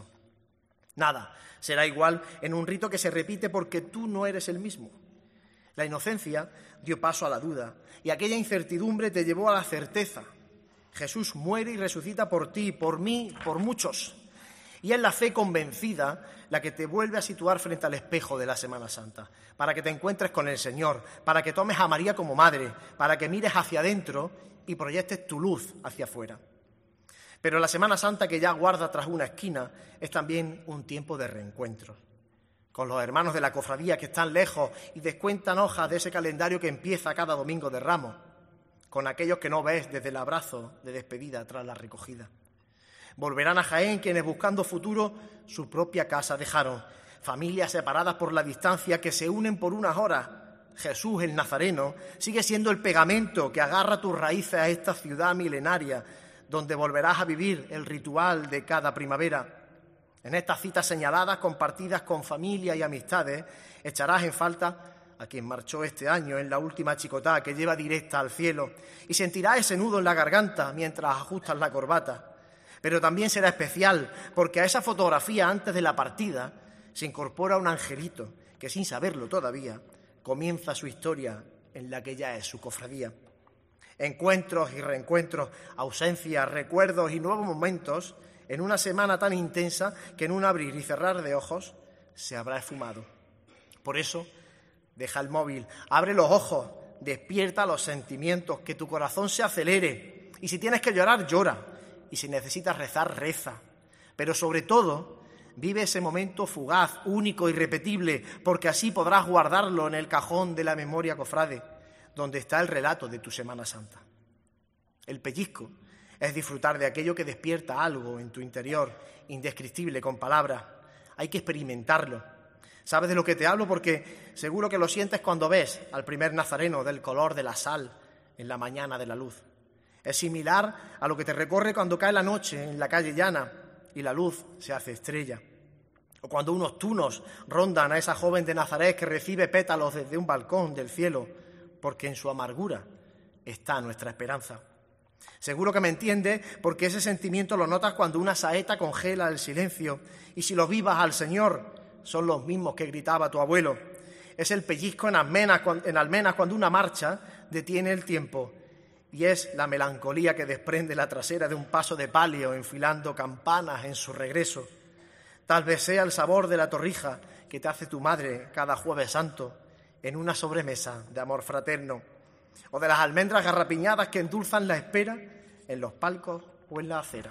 Nada será igual en un rito que se repite porque tú no eres el mismo. La inocencia dio paso a la duda y aquella incertidumbre te llevó a la certeza. Jesús muere y resucita por ti, por mí, por muchos. Y es la fe convencida la que te vuelve a situar frente al espejo de la Semana Santa, para que te encuentres con el Señor, para que tomes a María como madre, para que mires hacia adentro y proyectes tu luz hacia afuera. Pero la Semana Santa que ya guarda tras una esquina es también un tiempo de reencuentro, con los hermanos de la cofradía que están lejos y descuentan hojas de ese calendario que empieza cada domingo de Ramos, con aquellos que no ves desde el abrazo de despedida tras la recogida. Volverán a Jaén quienes buscando futuro su propia casa dejaron, familias separadas por la distancia que se unen por unas horas. Jesús el Nazareno sigue siendo el pegamento que agarra tus raíces a esta ciudad milenaria, donde volverás a vivir el ritual de cada primavera. En estas citas señaladas, compartidas con familia y amistades, echarás en falta a quien marchó este año en la última chicotá que lleva directa al cielo y sentirás ese nudo en la garganta mientras ajustas la corbata. Pero también será especial porque a esa fotografía antes de la partida se incorpora un angelito que, sin saberlo todavía, comienza su historia en la que ya es su cofradía. Encuentros y reencuentros, ausencias, recuerdos y nuevos momentos en una semana tan intensa que en un abrir y cerrar de ojos se habrá esfumado. Por eso, deja el móvil, abre los ojos, despierta los sentimientos, que tu corazón se acelere. Y si tienes que llorar, llora. Y si necesitas rezar, reza. Pero sobre todo, vive ese momento fugaz, único, irrepetible, porque así podrás guardarlo en el cajón de la memoria cofrade, donde está el relato de tu Semana Santa. El pellizco es disfrutar de aquello que despierta algo en tu interior, indescriptible con palabras. Hay que experimentarlo. ¿Sabes de lo que te hablo? Porque seguro que lo sientes cuando ves al primer nazareno del color de la sal en la mañana de la luz. Es similar a lo que te recorre cuando cae la noche en la calle llana y la luz se hace estrella. O cuando unos tunos rondan a esa joven de Nazaret que recibe pétalos desde un balcón del cielo, porque en su amargura está nuestra esperanza. Seguro que me entiendes porque ese sentimiento lo notas cuando una saeta congela el silencio y si lo vivas al Señor son los mismos que gritaba tu abuelo. Es el pellizco en almenas cuando una marcha detiene el tiempo. Y es la melancolía que desprende la trasera de un paso de palio enfilando campanas en su regreso. Tal vez sea el sabor de la torrija que te hace tu madre cada Jueves Santo en una sobremesa de amor fraterno, o de las almendras garrapiñadas que endulzan la espera en los palcos o en la acera.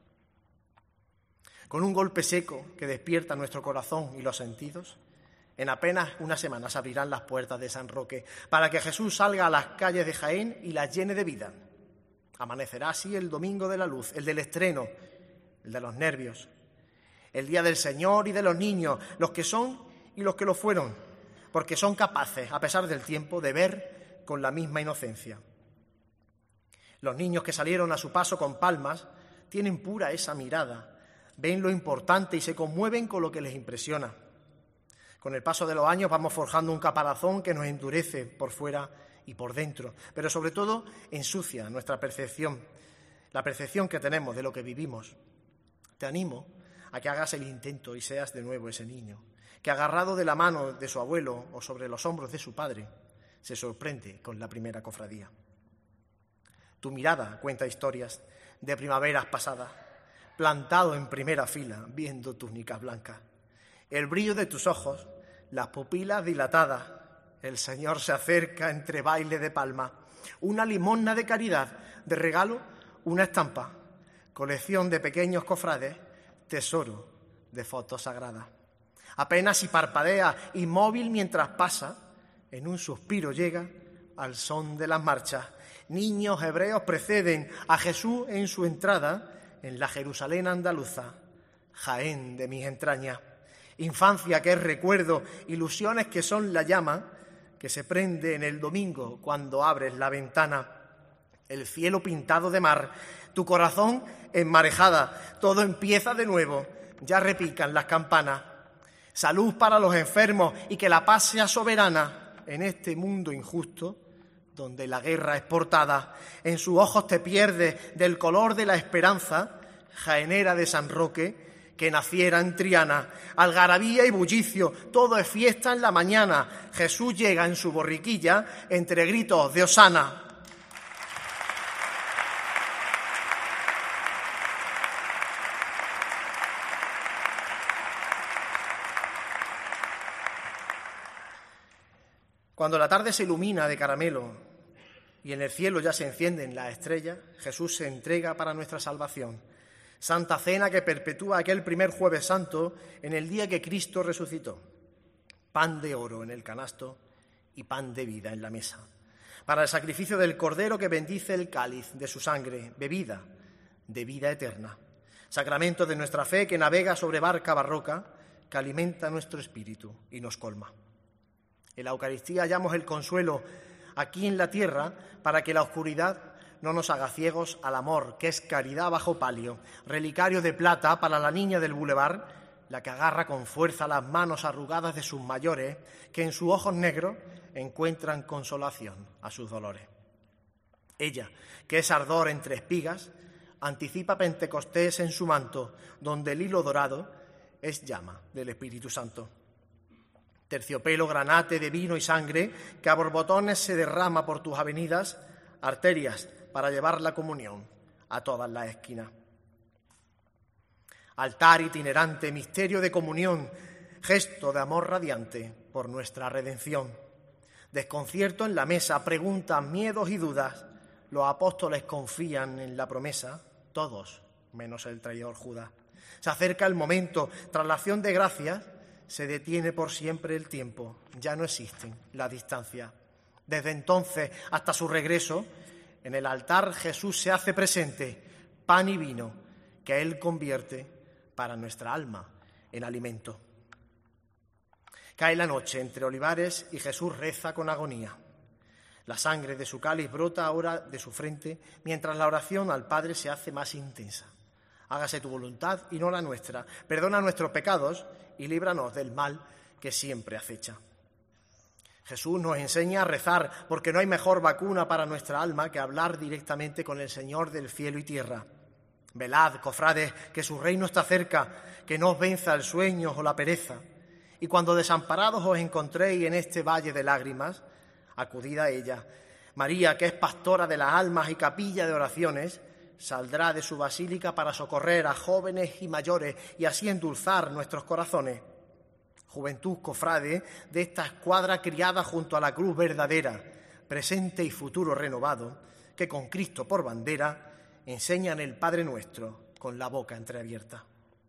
Con un golpe seco que despierta nuestro corazón y los sentidos, en apenas una semana se abrirán las puertas de San Roque para que Jesús salga a las calles de Jaén y las llene de vida. Amanecerá así el domingo de la luz, el del estreno, el de los nervios, el día del Señor y de los niños, los que son y los que lo fueron, porque son capaces, a pesar del tiempo, de ver con la misma inocencia. Los niños que salieron a su paso con palmas tienen pura esa mirada, ven lo importante y se conmueven con lo que les impresiona. Con el paso de los años vamos forjando un caparazón que nos endurece por fuera y por dentro, pero sobre todo ensucia nuestra percepción, la percepción que tenemos de lo que vivimos. Te animo a que hagas el intento y seas de nuevo ese niño, que agarrado de la mano de su abuelo o sobre los hombros de su padre, se sorprende con la primera cofradía. Tu mirada cuenta historias de primaveras pasadas, plantado en primera fila, viendo túnicas blancas. El brillo de tus ojos, las pupilas dilatadas, el Señor se acerca entre baile de palma, una limosna de caridad, de regalo, una estampa, colección de pequeños cofrades, tesoro de fotos sagradas. Apenas si parpadea, inmóvil mientras pasa, en un suspiro llega al son de las marchas. Niños hebreos preceden a Jesús en su entrada en la Jerusalén andaluza, Jaén de mis entrañas. Infancia que es recuerdo, ilusiones que son la llama que se prende en el domingo cuando abres la ventana. el cielo pintado de mar, tu corazón en marejada, todo empieza de nuevo, ya repican las campanas. Salud para los enfermos y que la paz sea soberana en este mundo injusto, donde la guerra es portada. En sus ojos te pierdes del color de la esperanza, jaenera de San Roque, que naciera en Triana. Algarabía y bullicio, todo es fiesta en la mañana. Jesús llega en su borriquilla entre gritos de hosana. Cuando la tarde se ilumina de caramelo y en el cielo ya se encienden las estrellas, Jesús se entrega para nuestra salvación. Santa Cena que perpetúa aquel primer Jueves Santo en el día que Cristo resucitó. Pan de oro en el canasto y pan de vida en la mesa. Para el sacrificio del Cordero que bendice el cáliz de su sangre, bebida de vida eterna. Sacramento de nuestra fe que navega sobre barca barroca, que alimenta nuestro espíritu y nos colma. En la Eucaristía hallamos el consuelo aquí en la tierra para que la oscuridad no nos haga ciegos al amor, que es caridad bajo palio, relicario de plata para la niña del bulevar, la que agarra con fuerza las manos arrugadas de sus mayores, que en sus ojos negros encuentran consolación a sus dolores. Ella, que es ardor entre espigas, anticipa Pentecostés en su manto, donde el hilo dorado es llama del Espíritu Santo. Terciopelo granate de vino y sangre que a borbotones se derrama por tus avenidas, arterias para llevar la comunión a todas las esquinas. Altar itinerante, misterio de comunión, gesto de amor radiante por nuestra redención. Desconcierto en la mesa, preguntas, miedos y dudas. Los apóstoles confían en la promesa, todos menos el traidor Judas. Se acerca el momento, tras la acción de gracias, se detiene por siempre el tiempo, ya no existen las distancias. Desde entonces hasta su regreso, en el altar Jesús se hace presente, pan y vino, que Él convierte para nuestra alma en alimento. Cae la noche entre olivares y Jesús reza con agonía. La sangre de su cáliz brota ahora de su frente, mientras la oración al Padre se hace más intensa. Hágase tu voluntad y no la nuestra. Perdona nuestros pecados y líbranos del mal que siempre acecha. Jesús nos enseña a rezar porque no hay mejor vacuna para nuestra alma que hablar directamente con el Señor del cielo y tierra. Velad, cofrades, que su reino está cerca, que no os venza el sueño o la pereza. Y cuando desamparados os encontréis en este valle de lágrimas, acudid a ella. María, que es pastora de las almas y capilla de oraciones, saldrá de su basílica para socorrer a jóvenes y mayores y así endulzar nuestros corazones. Juventud cofrade de esta escuadra criada junto a la cruz verdadera, presente y futuro renovado, que con Cristo por bandera enseñan el Padre Nuestro con la boca entreabierta.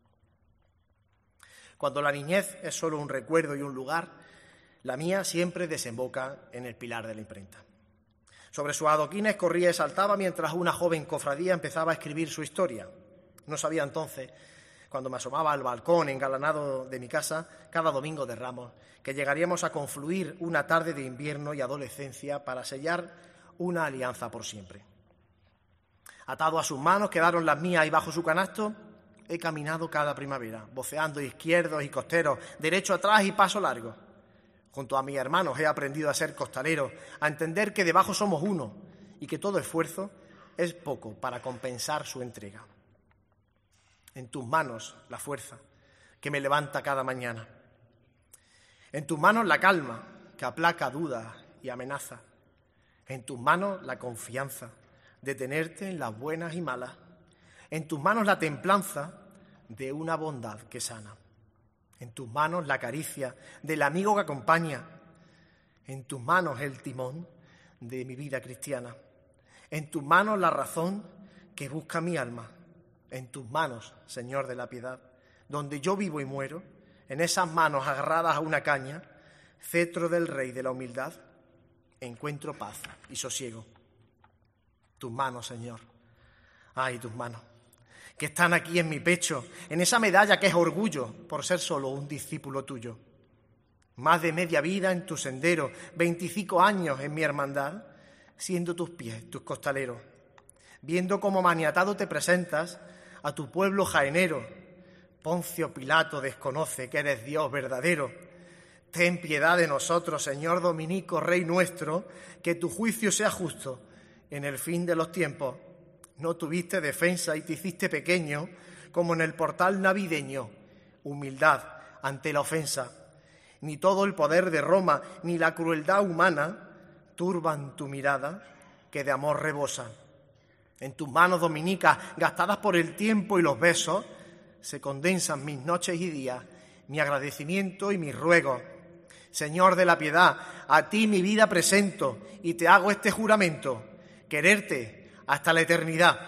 Cuando la niñez es solo un recuerdo y un lugar, la mía siempre desemboca en el pilar de la imprenta. Sobre sus adoquines corría y saltaba mientras una joven cofradía empezaba a escribir su historia. No sabía entonces, cuando me asomaba al balcón engalanado de mi casa, cada domingo de Ramos, que llegaríamos a confluir una tarde de invierno y adolescencia para sellar una alianza por siempre. Atado a sus manos quedaron las mías y bajo su canasto he caminado cada primavera, voceando izquierdos y costeros, derecho atrás y paso largo. Junto a mis hermanos he aprendido a ser costalero, a entender que debajo somos uno y que todo esfuerzo es poco para compensar su entrega. En tus manos la fuerza que me levanta cada mañana. En tus manos la calma que aplaca dudas y amenaza. En tus manos la confianza de tenerte en las buenas y malas. En tus manos la templanza de una bondad que sana. En tus manos la caricia del amigo que acompaña. En tus manos el timón de mi vida cristiana. En tus manos la razón que busca mi alma. En tus manos, Señor de la piedad, donde yo vivo y muero, en esas manos agarradas a una caña, cetro del Rey de la humildad, encuentro paz y sosiego. Tus manos, Señor, ay, tus manos, que están aquí en mi pecho, en esa medalla que es orgullo por ser solo un discípulo tuyo. Más de media vida en tu sendero, 25 años en mi hermandad, siendo tus pies tus costaleros, viendo cómo maniatado te presentas a tu pueblo jaenero. Poncio Pilato desconoce que eres Dios verdadero. Ten piedad de nosotros, Señor Dominico, Rey nuestro, que tu juicio sea justo. En el fin de los tiempos no tuviste defensa y te hiciste pequeño, como en el portal navideño. Humildad ante la ofensa. Ni todo el poder de Roma, ni la crueldad humana turban tu mirada, que de amor rebosa. En tus manos, Dominica, gastadas por el tiempo y los besos, se condensan mis noches y días, mi agradecimiento y mis ruegos. Señor de la piedad, a ti mi vida presento y te hago este juramento, quererte hasta la eternidad.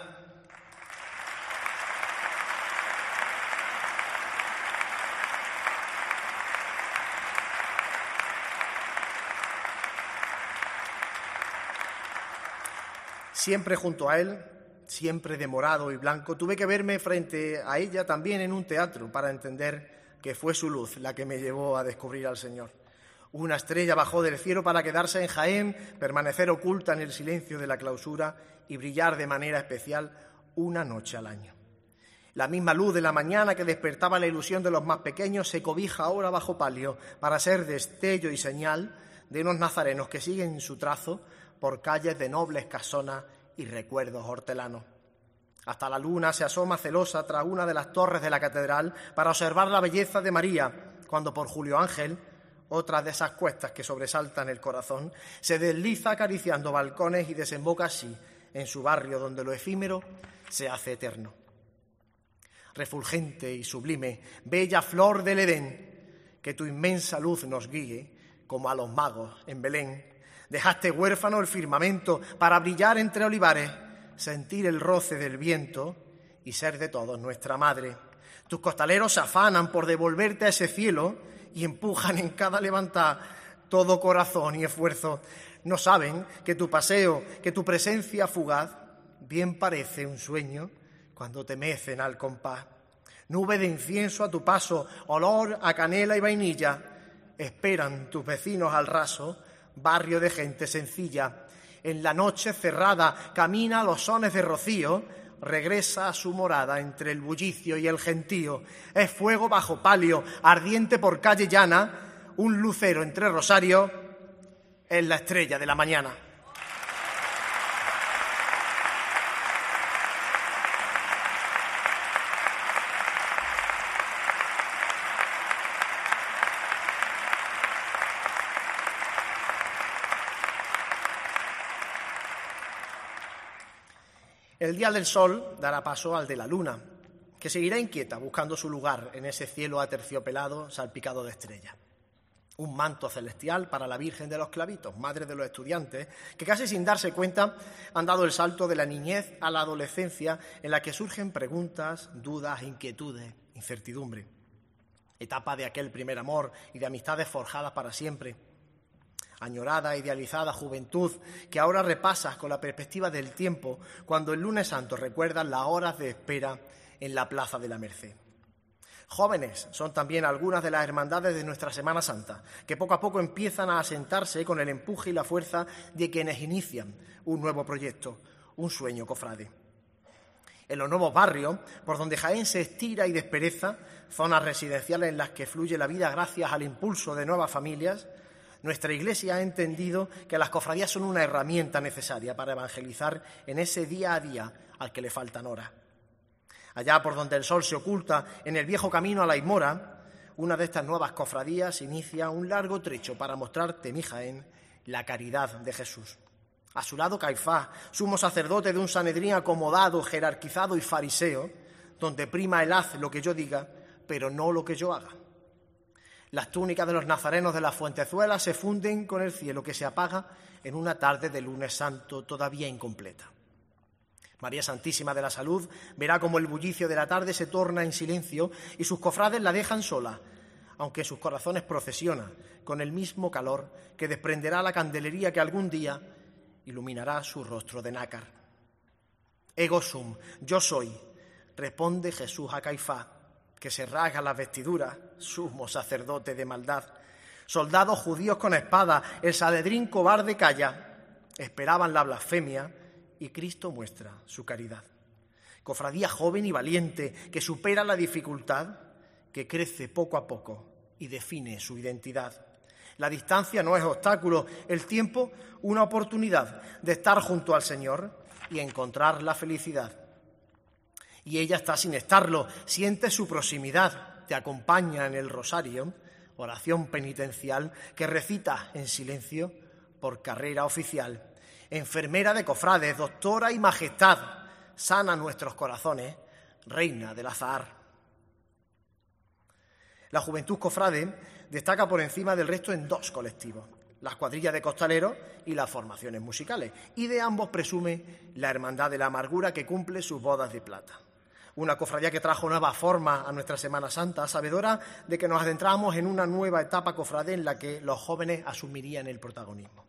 Siempre junto a él, siempre de morado y blanco, tuve que verme frente a ella también en un teatro para entender que fue su luz la que me llevó a descubrir al Señor. Una estrella bajó del cielo para quedarse en Jaén, permanecer oculta en el silencio de la clausura y brillar de manera especial una noche al año. La misma luz de la mañana que despertaba la ilusión de los más pequeños se cobija ahora bajo palio para ser destello y señal de unos nazarenos que siguen su trazo por calles de nobles casonas y recuerdos hortelanos. Hasta la luna se asoma celosa tras una de las torres de la catedral para observar la belleza de María, cuando por Julio Ángel, otra de esas cuestas que sobresaltan el corazón, se desliza acariciando balcones y desemboca así en su barrio donde lo efímero se hace eterno. Refulgente y sublime, bella flor del Edén, que tu inmensa luz nos guíe, como a los magos en Belén. Dejaste huérfano el firmamento para brillar entre olivares, sentir el roce del viento y ser de todos nuestra madre. Tus costaleros se afanan por devolverte a ese cielo y empujan en cada levantar todo corazón y esfuerzo. No saben que tu paseo, que tu presencia fugaz, bien parece un sueño cuando te mecen al compás. Nube de incienso a tu paso, olor a canela y vainilla, esperan tus vecinos al raso, barrio de gente sencilla. En la noche cerrada camina a los sones de rocío, regresa a su morada entre el bullicio y el gentío. Es fuego bajo palio, ardiente por calle llana, un lucero entre rosarios, es la estrella de la mañana. El día del sol dará paso al de la luna, que seguirá inquieta buscando su lugar en ese cielo aterciopelado salpicado de estrellas. Un manto celestial para la Virgen de los Clavitos, madre de los estudiantes, que casi sin darse cuenta han dado el salto de la niñez a la adolescencia, en la que surgen preguntas, dudas, inquietudes, incertidumbre. Etapa de aquel primer amor y de amistades forjadas para siempre. Añorada, idealizada juventud que ahora repasas con la perspectiva del tiempo cuando el lunes santo recuerdas las horas de espera en la Plaza de la Merced. Jóvenes son también algunas de las hermandades de nuestra Semana Santa, que poco a poco empiezan a asentarse con el empuje y la fuerza de quienes inician un nuevo proyecto, un sueño cofrade. En los nuevos barrios, por donde Jaén se estira y despereza, zonas residenciales en las que fluye la vida gracias al impulso de nuevas familias, nuestra Iglesia ha entendido que las cofradías son una herramienta necesaria para evangelizar en ese día a día al que le faltan horas. Allá por donde el sol se oculta, en el viejo camino a la Aimora, una de estas nuevas cofradías inicia un largo trecho para mostrarte, mi Jaén, la caridad de Jesús. A su lado Caifás, sumo sacerdote de un Sanedrín acomodado, jerarquizado y fariseo, donde prima el haz lo que yo diga, pero no lo que yo haga. Las túnicas de los nazarenos de la Fuentezuela se funden con el cielo que se apaga en una tarde de lunes santo todavía incompleta. María Santísima de la Salud verá cómo el bullicio de la tarde se torna en silencio y sus cofrades la dejan sola, aunque sus corazones procesionan con el mismo calor que desprenderá la candelería que algún día iluminará su rostro de nácar. Ego sum, yo soy, responde Jesús a Caifás, que se rasga las vestiduras, sumo sacerdote de maldad. Soldados judíos con espada, el Sanedrín cobarde calla. esperaban la blasfemia y Cristo muestra su caridad. Cofradía joven y valiente que supera la dificultad, que crece poco a poco y define su identidad. La distancia no es obstáculo, el tiempo una oportunidad de estar junto al Señor y encontrar la felicidad. Y ella está sin estarlo, siente su proximidad, te acompaña en el rosario, oración penitencial que recita en silencio por carrera oficial. Enfermera de cofrades, doctora y majestad, sana nuestros corazones, reina del azahar. La juventud cofrade destaca por encima del resto en dos colectivos, las cuadrillas de costaleros y las formaciones musicales, y de ambos presume la Hermandad de la Amargura que cumple sus bodas de plata. Una cofradía que trajo nueva forma a nuestra Semana Santa, sabedora de que nos adentramos en una nueva etapa cofrade en la que los jóvenes asumirían el protagonismo.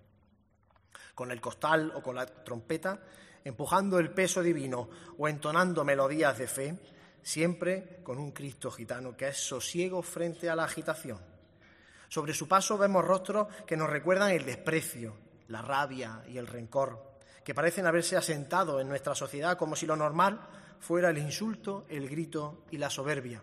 Con el costal o con la trompeta, empujando el peso divino o entonando melodías de fe, siempre con un Cristo gitano que es sosiego frente a la agitación. Sobre su paso vemos rostros que nos recuerdan el desprecio, la rabia y el rencor, que parecen haberse asentado en nuestra sociedad como si lo normal fuera el insulto, el grito y la soberbia.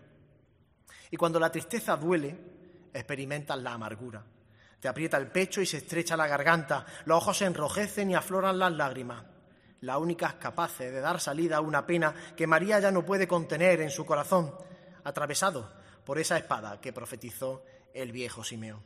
Y cuando la tristeza duele, experimentas la amargura. Te aprieta el pecho y se estrecha la garganta, los ojos se enrojecen y afloran las lágrimas, las únicas capaces de dar salida a una pena que María ya no puede contener en su corazón, atravesado por esa espada que profetizó el viejo Simeón.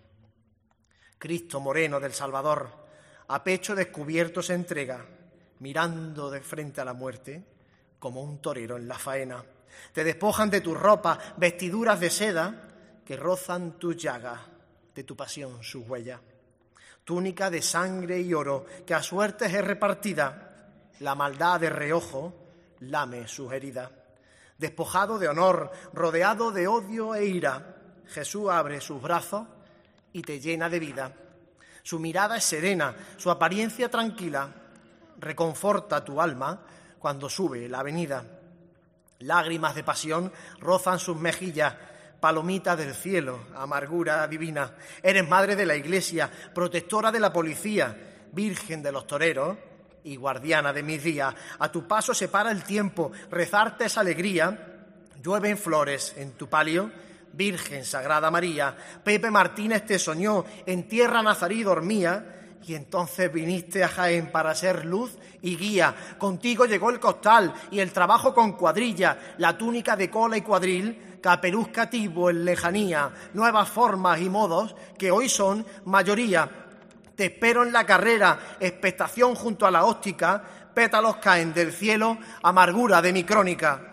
Cristo moreno del Salvador, a pecho descubierto se entrega, mirando de frente a la muerte como un torero en la faena. Te despojan de tus ropas, vestiduras de seda que rozan tus llagas, de tu pasión sus huellas. Túnica de sangre y oro que a suertes es repartida, la maldad de reojo lame sus heridas. Despojado de honor, rodeado de odio e ira, Jesús abre sus brazos y te llena de vida. Su mirada es serena, su apariencia tranquila, reconforta tu alma cuando sube la avenida. Lágrimas de pasión rozan sus mejillas, palomita del cielo, amargura divina. Eres madre de la Iglesia, protectora de la policía, virgen de los toreros y guardiana de mis días. A tu paso se para el tiempo, rezarte es alegría. Llueven flores en tu palio, Virgen Sagrada María. Pepe Martínez te soñó, en tierra nazarí dormía, y entonces viniste a Jaén para ser luz y guía. Contigo llegó el costal y el trabajo con cuadrilla, la túnica de cola y cuadril, capeluz cativo en lejanía, nuevas formas y modos que hoy son mayoría. Te espero en la carrera, expectación junto a la óptica, pétalos caen del cielo, amargura de mi crónica.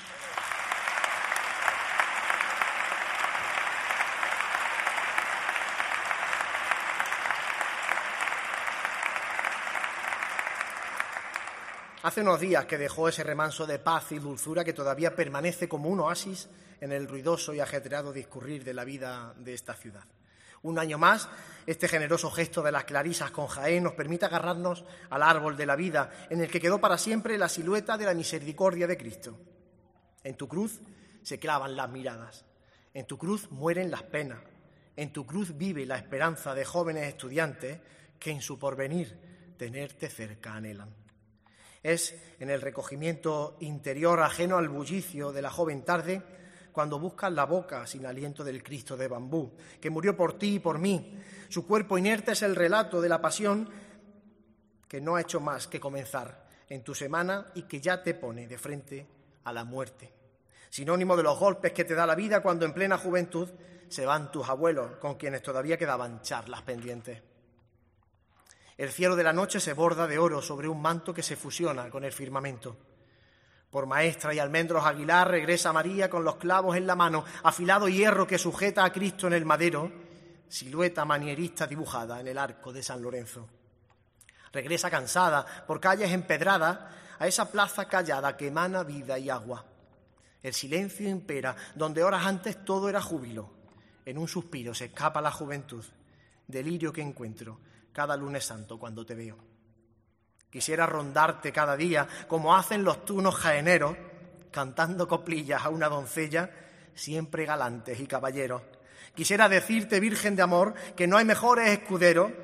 Hace unos días que dejó ese remanso de paz y dulzura que todavía permanece como un oasis en el ruidoso y ajetreado discurrir de la vida de esta ciudad. Un año más, este generoso gesto de las clarisas con Jaén nos permite agarrarnos al árbol de la vida, en el que quedó para siempre la silueta de la misericordia de Cristo. En tu cruz se clavan las miradas, en tu cruz mueren las penas, en tu cruz vive la esperanza de jóvenes estudiantes que en su porvenir tenerte cerca anhelan. Es en el recogimiento interior ajeno al bullicio de la joven tarde cuando buscas la boca sin aliento del Cristo de bambú, que murió por ti y por mí. Su cuerpo inerte es el relato de la pasión que no ha hecho más que comenzar en tu semana y que ya te pone de frente a la muerte. Sinónimo de los golpes que te da la vida cuando en plena juventud se van tus abuelos con quienes todavía quedaban charlas pendientes. El cielo de la noche se borda de oro sobre un manto que se fusiona con el firmamento. Por Maestra y Almendros Aguilar regresa María con los clavos en la mano, afilado hierro que sujeta a Cristo en el madero, silueta manierista dibujada en el arco de San Lorenzo. Regresa cansada por calles empedradas a esa plaza callada que emana vida y agua. El silencio impera, donde horas antes todo era júbilo. En un suspiro se escapa la juventud, delirio que encuentro cada lunes santo cuando te veo. Quisiera rondarte cada día, como hacen los tunos jaeneros, cantando coplillas a una doncella, siempre galantes y caballeros. Quisiera decirte, Virgen de amor, que no hay mejores escuderos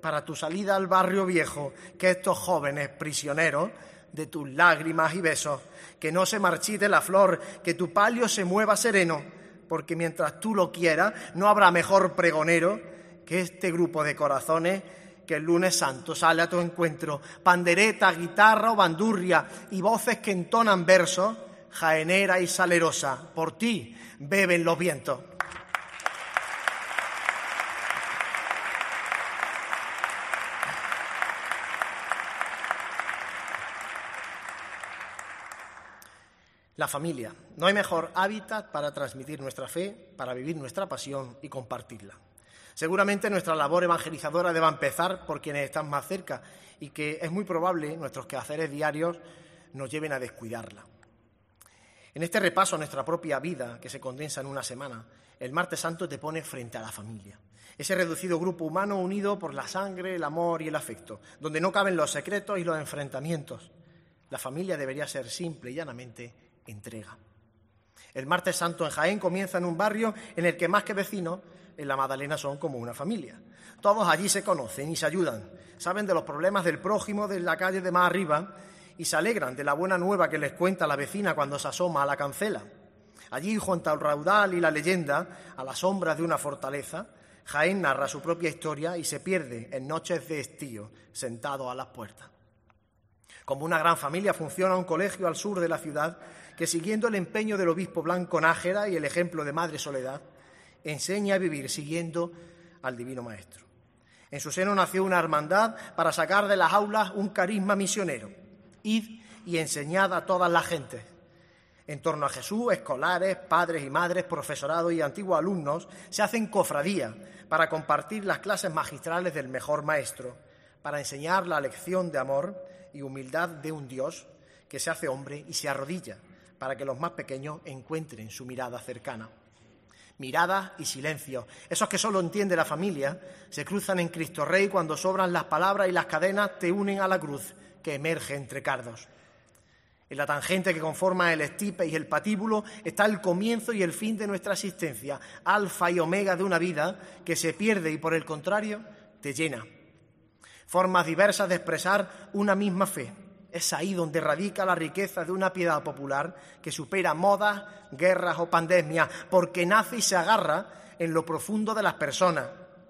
para tu salida al barrio viejo, que estos jóvenes prisioneros de tus lágrimas y besos, que no se marchite la flor, que tu palio se mueva sereno, porque mientras tú lo quieras, no habrá mejor pregonero que este grupo de corazones que el lunes santo sale a tu encuentro, pandereta, guitarra o bandurria y voces que entonan versos, jaenera y salerosa, por ti beben los vientos. La familia. No hay mejor hábitat para transmitir nuestra fe, para vivir nuestra pasión y compartirla. Seguramente nuestra labor evangelizadora deba empezar por quienes están más cerca y que es muy probable nuestros quehaceres diarios nos lleven a descuidarla. En este repaso a nuestra propia vida, que se condensa en una semana, el Martes Santo te pone frente a la familia. Ese reducido grupo humano unido por la sangre, el amor y el afecto, donde no caben los secretos y los enfrentamientos. La familia debería ser simple y llanamente entrega. El Martes Santo en Jaén comienza en un barrio en el que más que vecinos, en la Magdalena son como una familia. Todos allí se conocen y se ayudan, saben de los problemas del prójimo de la calle de más arriba y se alegran de la buena nueva que les cuenta la vecina cuando se asoma a la cancela. Allí, junto al raudal y la leyenda, a la sombra de una fortaleza, Jaén narra su propia historia y se pierde en noches de estío, sentado a las puertas. Como una gran familia funciona un colegio al sur de la ciudad que, siguiendo el empeño del obispo Blanco Nájera y el ejemplo de Madre Soledad, enseña a vivir siguiendo al Divino Maestro. En su seno nació una hermandad para sacar de las aulas un carisma misionero. Id y enseñad a todas las gentes. En torno a Jesús, escolares, padres y madres, profesorado y antiguos alumnos se hacen cofradía para compartir las clases magistrales del mejor maestro, para enseñar la lección de amor y humildad de un Dios que se hace hombre y se arrodilla, para que los más pequeños encuentren su mirada cercana. Mirada y silencio, esos que solo entiende la familia, se cruzan en Cristo Rey cuando sobran las palabras y las cadenas te unen a la cruz que emerge entre cardos. En la tangente que conforma el estipe y el patíbulo está el comienzo y el fin de nuestra existencia, alfa y omega de una vida que se pierde y por el contrario te llena. Formas diversas de expresar una misma fe. Es ahí donde radica la riqueza de una piedad popular que supera modas, guerras o pandemias, porque nace y se agarra en lo profundo de las personas.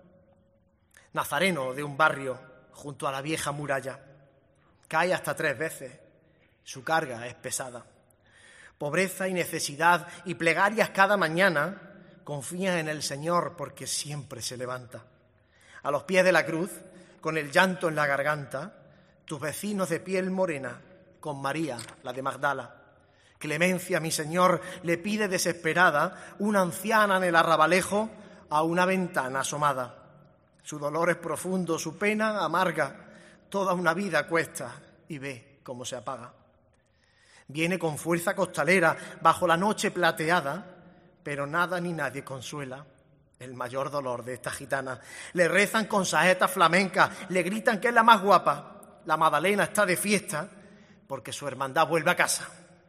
Nazareno de un barrio junto a la vieja muralla. Cae hasta 3 veces. Su carga es pesada. Pobreza y necesidad y plegarias cada mañana, confía en el Señor porque siempre se levanta. A los pies de la cruz, con el llanto en la garganta, tus vecinos de piel morena, con María, la de Magdala. Clemencia, mi Señor, le pide desesperada una anciana en el arrabalejo a una ventana asomada. Su dolor es profundo, su pena amarga, toda una vida cuesta y ve cómo se apaga. Viene con fuerza costalera bajo la noche plateada, pero nada ni nadie consuela el mayor dolor de esta gitana. Le rezan con saetas flamencas, le gritan que es la más guapa. La Magdalena está de fiesta porque su hermandad vuelve a casa.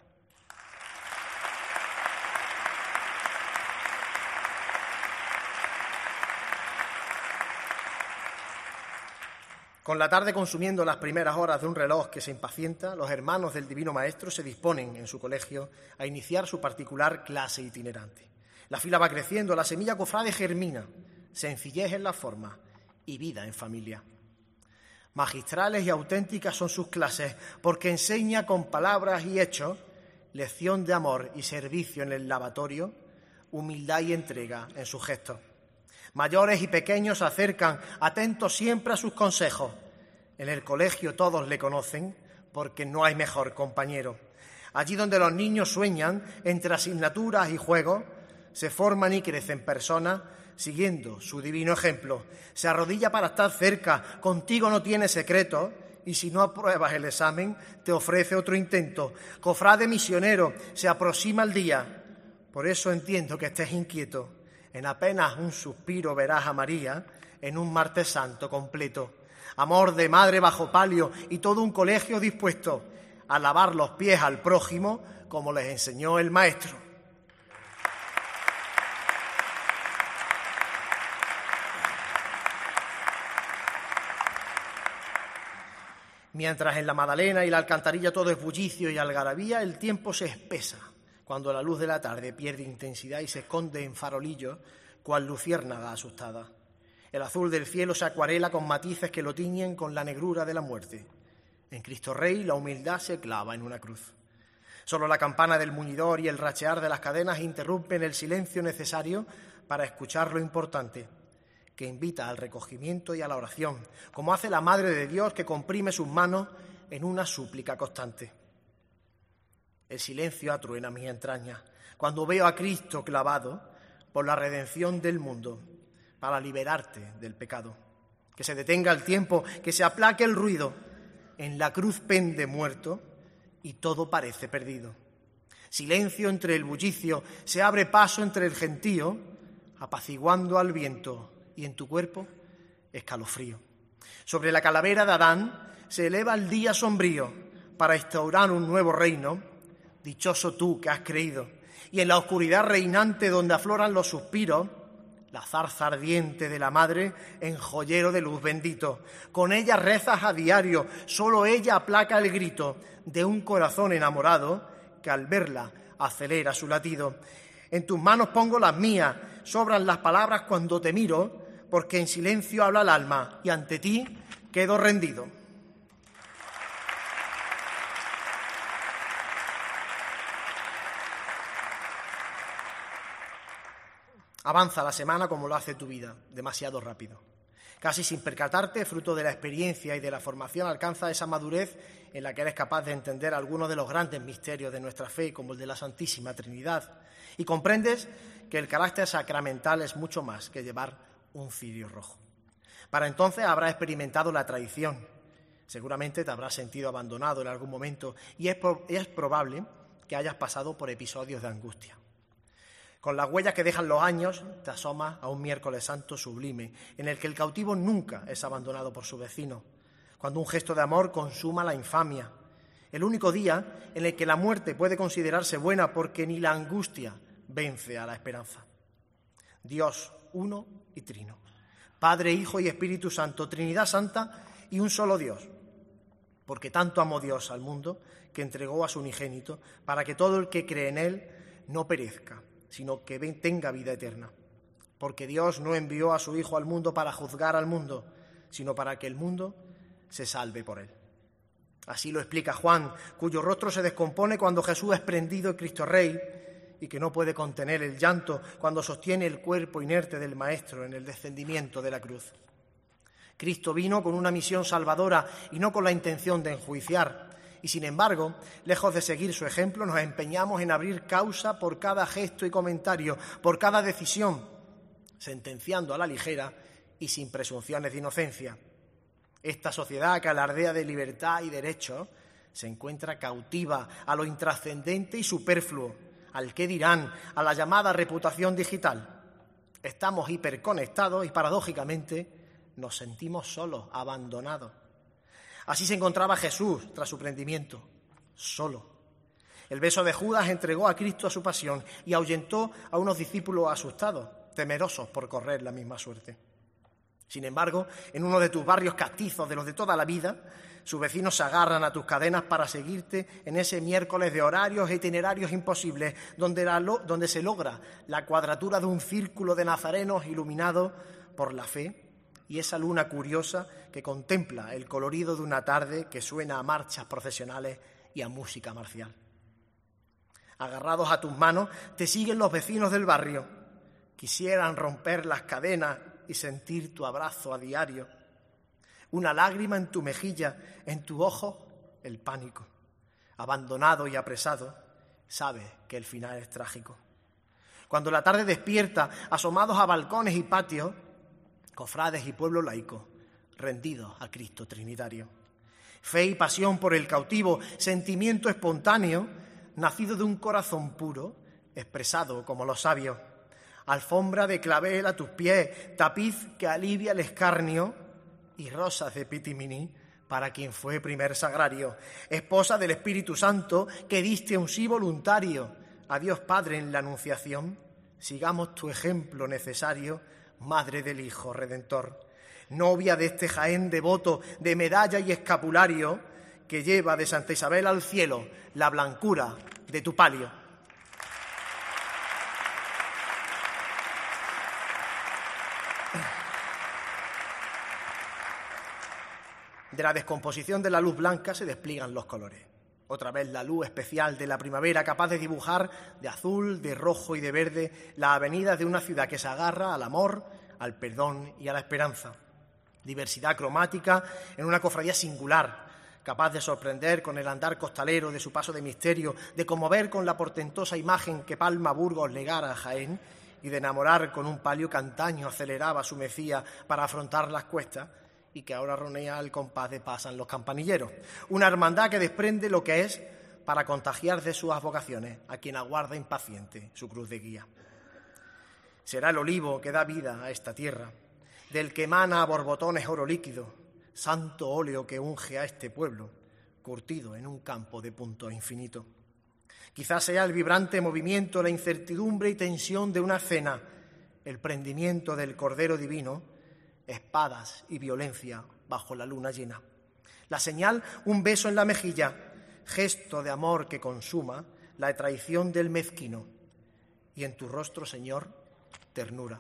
Con la tarde consumiendo las primeras horas de un reloj que se impacienta, los hermanos del Divino Maestro se disponen en su colegio a iniciar su particular clase itinerante. La fila va creciendo, la semilla cofrade germina, sencillez en la forma y vida en familia. Magistrales y auténticas son sus clases, porque enseña con palabras y hechos lección de amor y servicio en el lavatorio, humildad y entrega en sus gestos. Mayores y pequeños se acercan, atentos siempre a sus consejos. En el colegio todos le conocen, porque no hay mejor compañero. Allí donde los niños sueñan, entre asignaturas y juegos, se forman y crecen personas siguiendo su divino ejemplo. Se arrodilla para estar cerca, contigo no tiene secreto, y si no apruebas el examen, te ofrece otro intento. Cofrade misionero, se aproxima el día. Por eso entiendo que estés inquieto. En apenas un suspiro verás a María en un Martes Santo completo. Amor de madre bajo palio y todo un colegio dispuesto a lavar los pies al prójimo como les enseñó el Maestro. Mientras en la Madalena y la Alcantarilla todo es bullicio y algarabía, el tiempo se espesa, cuando la luz de la tarde pierde intensidad y se esconde en farolillos, cual luciérnaga asustada. El azul del cielo se acuarela con matices que lo tiñen con la negrura de la muerte. En Cristo Rey la humildad se clava en una cruz. Solo la campana del muñidor y el rachear de las cadenas interrumpen el silencio necesario para escuchar lo importante, que invita al recogimiento y a la oración, como hace la Madre de Dios que comprime sus manos en una súplica constante. El silencio atruena mis entrañas cuando veo a Cristo clavado por la redención del mundo, para liberarte del pecado. Que se detenga el tiempo, que se aplaque el ruido. En la cruz pende muerto y todo parece perdido. Silencio entre el bullicio, se abre paso entre el gentío, apaciguando al viento, y en tu cuerpo escalofrío. Sobre la calavera de Adán se eleva el día sombrío para instaurar un nuevo reino. Dichoso tú que has creído. Y en la oscuridad reinante donde afloran los suspiros, la zarza ardiente de la madre en joyero de luz bendito. Con ella rezas a diario, solo ella aplaca el grito de un corazón enamorado que al verla acelera su latido. En tus manos pongo las mías, sobran las palabras cuando te miro, porque en silencio habla el alma y ante ti quedo rendido. Avanza la semana como lo hace tu vida, demasiado rápido. Casi sin percatarte, fruto de la experiencia y de la formación, alcanza esa madurez en la que eres capaz de entender algunos de los grandes misterios de nuestra fe, como el de la Santísima Trinidad, y comprendes que el carácter sacramental es mucho más que llevar un cirio rojo. Para entonces habrás experimentado la traición, seguramente te habrás sentido abandonado en algún momento y es probable que hayas pasado por episodios de angustia. Con las huellas que dejan los años, te asomas a un miércoles santo sublime, en el que el cautivo nunca es abandonado por su vecino, cuando un gesto de amor consuma la infamia, el único día en el que la muerte puede considerarse buena porque ni la angustia vence a la esperanza. Dios, uno y trino, Padre, Hijo y Espíritu Santo, Trinidad Santa y un solo Dios, porque tanto amó Dios al mundo que entregó a su unigénito para que todo el que cree en él no perezca, sino que tenga vida eterna. Porque Dios no envió a su Hijo al mundo para juzgar al mundo, sino para que el mundo se salve por él. Así lo explica Juan, cuyo rostro se descompone cuando Jesús es prendido en Cristo Rey y que no puede contener el llanto cuando sostiene el cuerpo inerte del Maestro en el descendimiento de la cruz. Cristo vino con una misión salvadora y no con la intención de enjuiciar. Y sin embargo, lejos de seguir su ejemplo, nos empeñamos en abrir causa por cada gesto y comentario, por cada decisión, sentenciando a la ligera y sin presunciones de inocencia. Esta sociedad que alardea de libertad y derechos se encuentra cautiva a lo intrascendente y superfluo, al qué dirán, a la llamada reputación digital. Estamos hiperconectados y, paradójicamente, nos sentimos solos, abandonados. Así se encontraba Jesús tras su prendimiento, solo. El beso de Judas entregó a Cristo a su pasión y ahuyentó a unos discípulos asustados, temerosos por correr la misma suerte. Sin embargo, en uno de tus barrios castizos de los de toda la vida, sus vecinos se agarran a tus cadenas para seguirte en ese miércoles de horarios e itinerarios imposibles, donde se logra la cuadratura de un círculo de nazarenos iluminados por la fe y esa luna curiosa que contempla el colorido de una tarde que suena a marchas procesionales y a música marcial. Agarrados a tus manos te siguen los vecinos del barrio. Quisieran romper las cadenas y sentir tu abrazo a diario. Una lágrima en tu mejilla, en tu ojo, el pánico. Abandonado y apresado, sabes que el final es trágico. Cuando la tarde despierta, asomados a balcones y patios, cofrades y pueblo laico, rendidos a Cristo Trinitario. Fe y pasión por el cautivo, sentimiento espontáneo, nacido de un corazón puro, expresado como los sabios. Alfombra de clavel a tus pies, tapiz que alivia el escarnio y rosas de pitiminí para quien fue primer sagrario. Esposa del Espíritu Santo que diste un sí voluntario a Dios Padre en la Anunciación, sigamos tu ejemplo necesario, Madre del Hijo Redentor. novia de este Jaén devoto de medalla y escapulario, que lleva de Santa Isabel al cielo la blancura de tu palio. De la descomposición de la luz blanca se despliegan los colores. Otra vez la luz especial de la primavera, capaz de dibujar de azul, de rojo y de verde las avenidas de una ciudad que se agarra al amor, al perdón y a la esperanza. Diversidad cromática en una cofradía singular, capaz de sorprender con el andar costalero de su paso de misterio, de conmover con la portentosa imagen que Palma Burgos legara a Jaén y de enamorar con un palio que antaño aceleraba su Mecía para afrontar las cuestas y que ahora ronea al compás de pasan los campanilleros. Una hermandad que desprende lo que es para contagiar de sus vocaciones a quien aguarda impaciente su cruz de guía. Será el olivo que da vida a esta tierra, del que emana a borbotones oro líquido, santo óleo que unge a este pueblo, curtido en un campo de punto infinito. Quizás sea el vibrante movimiento, la incertidumbre y tensión de una escena, el prendimiento del Cordero Divino, espadas y violencia bajo la luna llena. La señal, un beso en la mejilla, gesto de amor que consuma la traición del mezquino. Y en tu rostro, Señor, ternura.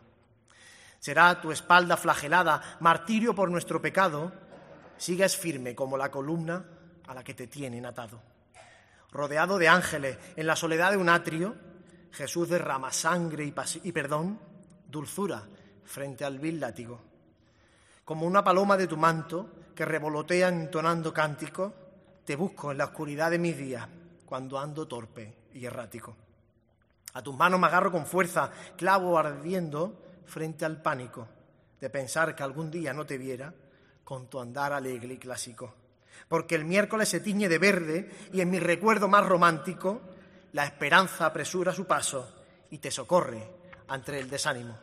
Será tu espalda flagelada, martirio por nuestro pecado, sigues firme como la columna a la que te tienen atado. Rodeado de ángeles, en la soledad de un atrio, Jesús derrama sangre y perdón, dulzura frente al vil látigo. Como una paloma de tu manto que revolotea entonando cánticos, te busco en la oscuridad de mis días, cuando ando torpe y errático. A tus manos me agarro con fuerza, clavo ardiendo frente al pánico de pensar que algún día no te viera con tu andar alegre y clásico. Porque el miércoles se tiñe de verde y en mi recuerdo más romántico la esperanza apresura su paso y te socorre ante el desánimo.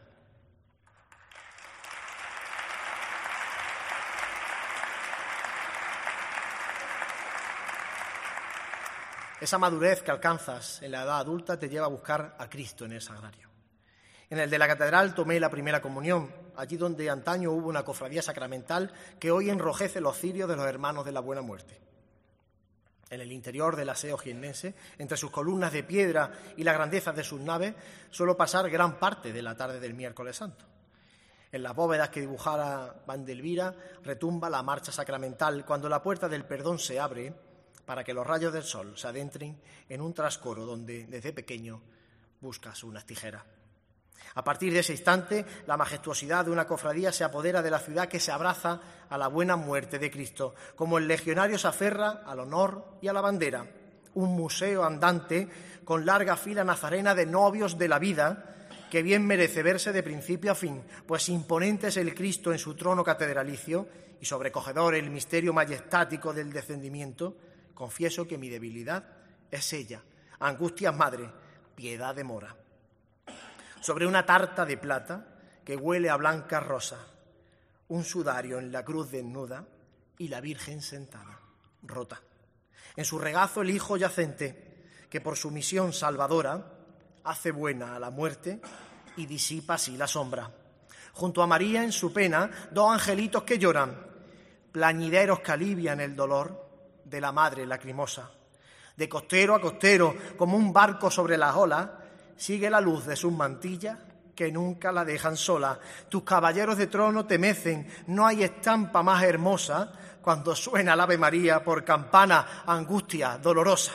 Esa madurez que alcanzas en la edad adulta te lleva a buscar a Cristo en el sagrario. En el de la catedral tomé la primera comunión, allí donde antaño hubo una cofradía sacramental que hoy enrojece los cirios de los hermanos de la Buena Muerte. En el interior del aseo jiennense, entre sus columnas de piedra y la grandeza de sus naves, suelo pasar gran parte de la tarde del miércoles santo. En las bóvedas que dibujara Vandelvira retumba la marcha sacramental cuando la puerta del perdón se abre para que los rayos del sol se adentren en un trascoro donde, desde pequeño, buscas unas tijeras. A partir de ese instante, la majestuosidad de una cofradía se apodera de la ciudad que se abraza a la buena muerte de Cristo, como el legionario se aferra al honor y a la bandera. Un museo andante con larga fila nazarena de novios de la vida, que bien merece verse de principio a fin, pues imponente es el Cristo en su trono catedralicio y sobrecogedor el misterio majestático del descendimiento. Confieso que mi debilidad es ella, angustias madre, piedad de mora. Sobre una tarta de plata que huele a blanca rosa, un sudario en la cruz desnuda y la Virgen sentada, rota. En su regazo el Hijo yacente, que por su misión salvadora hace buena a la muerte y disipa así la sombra. Junto a María en su pena, dos angelitos que lloran, plañideros que alivian el dolor de la madre lacrimosa. De costero a costero, como un barco sobre las olas, sigue la luz de sus mantillas que nunca la dejan sola. Tus caballeros de trono te mecen, no hay estampa más hermosa cuando suena el Ave María por campana, angustia dolorosa.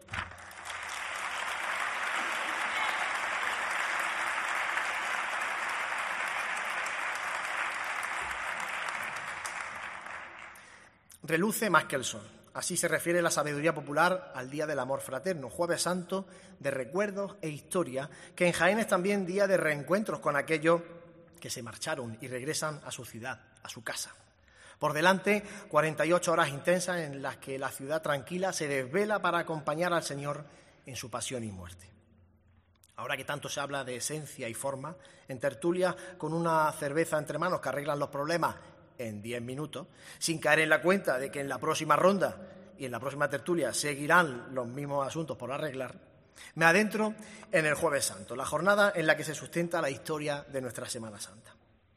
Reluce más que el sol. Así se refiere la sabiduría popular al Día del Amor Fraterno, Jueves Santo de recuerdos e historia, que en Jaén es también día de reencuentros con aquellos que se marcharon y regresan a su ciudad, a su casa. Por delante, 48 horas intensas en las que la ciudad tranquila se desvela para acompañar al Señor en su pasión y muerte. Ahora que tanto se habla de esencia y forma, en tertulia con una cerveza entre manos que arreglan los problemas en 10 minutos, sin caer en la cuenta de que en la próxima ronda y en la próxima tertulia seguirán los mismos asuntos por arreglar, me adentro en el Jueves Santo, la jornada en la que se sustenta la historia de nuestra Semana Santa.